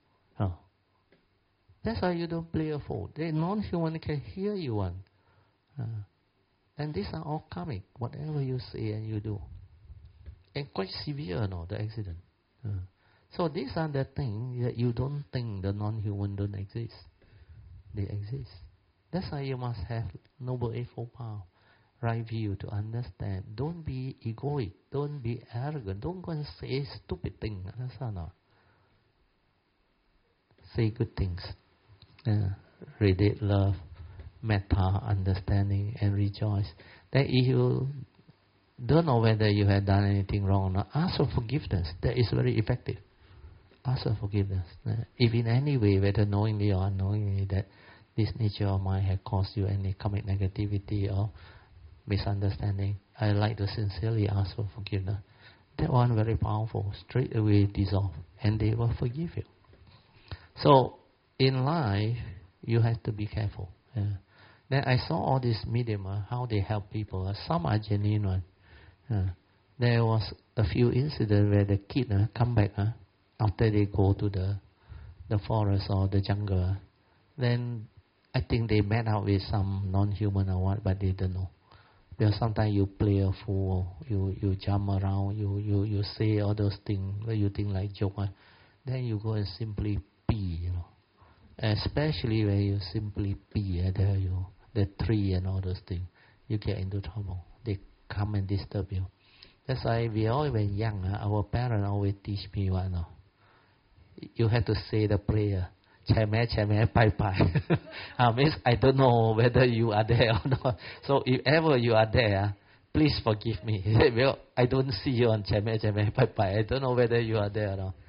That's why you don't play a fool. The non-human can hear you one. And these are all karmic, whatever you say and you do. And quite severe, the accident. So these are the things that you don't think the non-human don't exist. They exist. That's why you must have Noble Eightfold Path, right view to understand. Don't be egoic. Don't be arrogant. Don't go and say stupid things. Say good things. Radiate love, metta, understanding, and rejoice. Then if you don't know whether you have done anything wrong or not, ask for forgiveness. That is very effective. Ask for forgiveness. If in any way, whether knowingly or unknowingly, that this nature of mind has caused you any karmic negativity or misunderstanding, I like to sincerely ask for forgiveness. That one very powerful. Straight away dissolve, and they will forgive you. So in life, you have to be careful. Then I saw all these medium, how they help people. Some are genuine. There was a few incidents where the kid come back after they go to the forest or the jungle. Then I think they met up with some non-human or what, but they don't know. Because sometimes you play a fool, you jump around, you say all those things that you think like joke. Then you go and simply pee, Especially when you simply pee, the tree and all those things, you get into trouble. They come and disturb you. That's why we all when young, our parents always teach me what now. You have to say the prayer. Chame, bye bye. Means I don't know whether you are there or not. So if ever you are there, please forgive me. He said, well, I don't see you on chame, bye bye. I don't know whether you are there or not.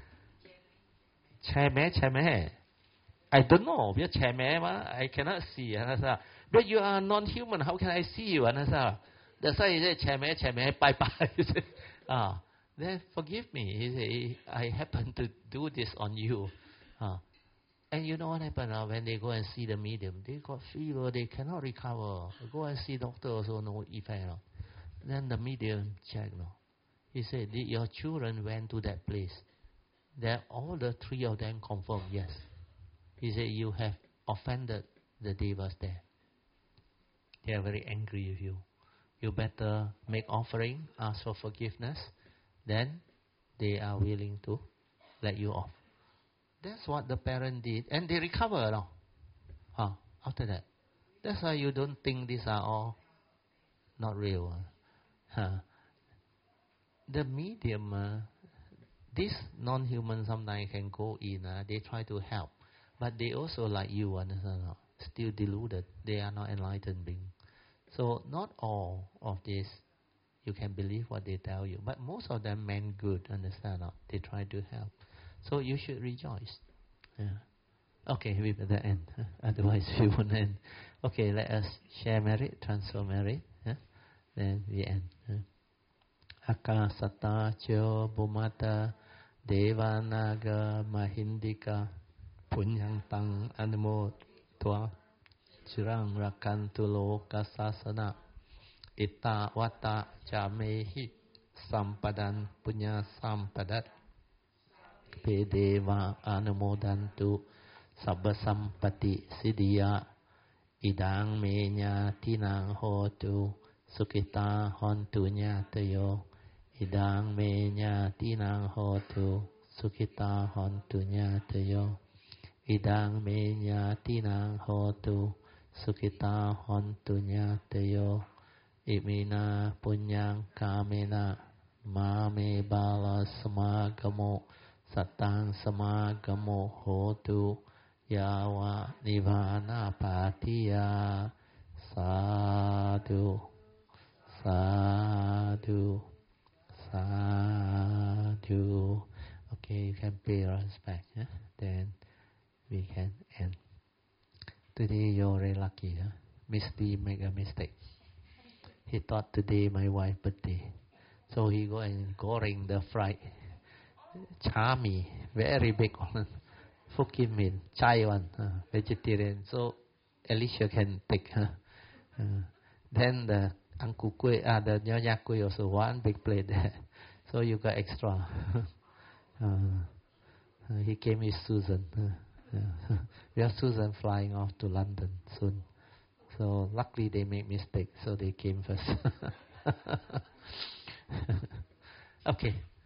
Chame. I don't know. We are chame, I cannot see. But you are non-human. How can I see you? That's why he said chame, bye bye. Then forgive me. He said, I happen to do this on you. And you know what happened when they go and see the medium? They got fever, they cannot recover. They go and see doctor also no effect. Then the medium checked. He said, did your children went to that place? That all the three of them confirmed, yes. He said, you have offended the devas there. They are very angry with you. You better make offering, ask for forgiveness. Then they are willing to let you off. That's what the parent did. And they recover after that. That's why you don't think these are all not real. The medium, this non-human sometimes can go in, they try to help. But they also like you, still deluded. They are not enlightened beings. So not all of this you can believe what they tell you. But most of them meant good, understand? They try to help. So you should rejoice. Okay, we better end. Otherwise we won't end. Okay, let us share merit, transfer merit. Then we end. Akasata cho bhumata devanaga mahindika punyang tang animo tua chirang rakantulo kasasana itta vata jamehi sampadan punya sampadat Pedeva anumodantu sabba sampati siddhya idang menya tinang hotu sukita hontu nyatayo idang menya tinang hotu sukita hontu nyatayo idang menya tinang hotu sukita hontu nyatayo imina punyang kamena mame bala samagamo Satang samagamo hotu yawa nivana patiya sadhu sadhu sadhu. Okay, you can pay your respect. Then we can end. Today you're very lucky. Miss D make a mistake. He thought today my wife's birthday, so he go and goreng the fried Chami, very big one. Fukin mean, chai one, vegetarian. So at least you can take. Then the Uncle Kue, the Nyonya Kue also one big plate there. So you got extra. He came with Susan. We have Susan flying off to London soon. So luckily they made mistake, so they came first. Okay.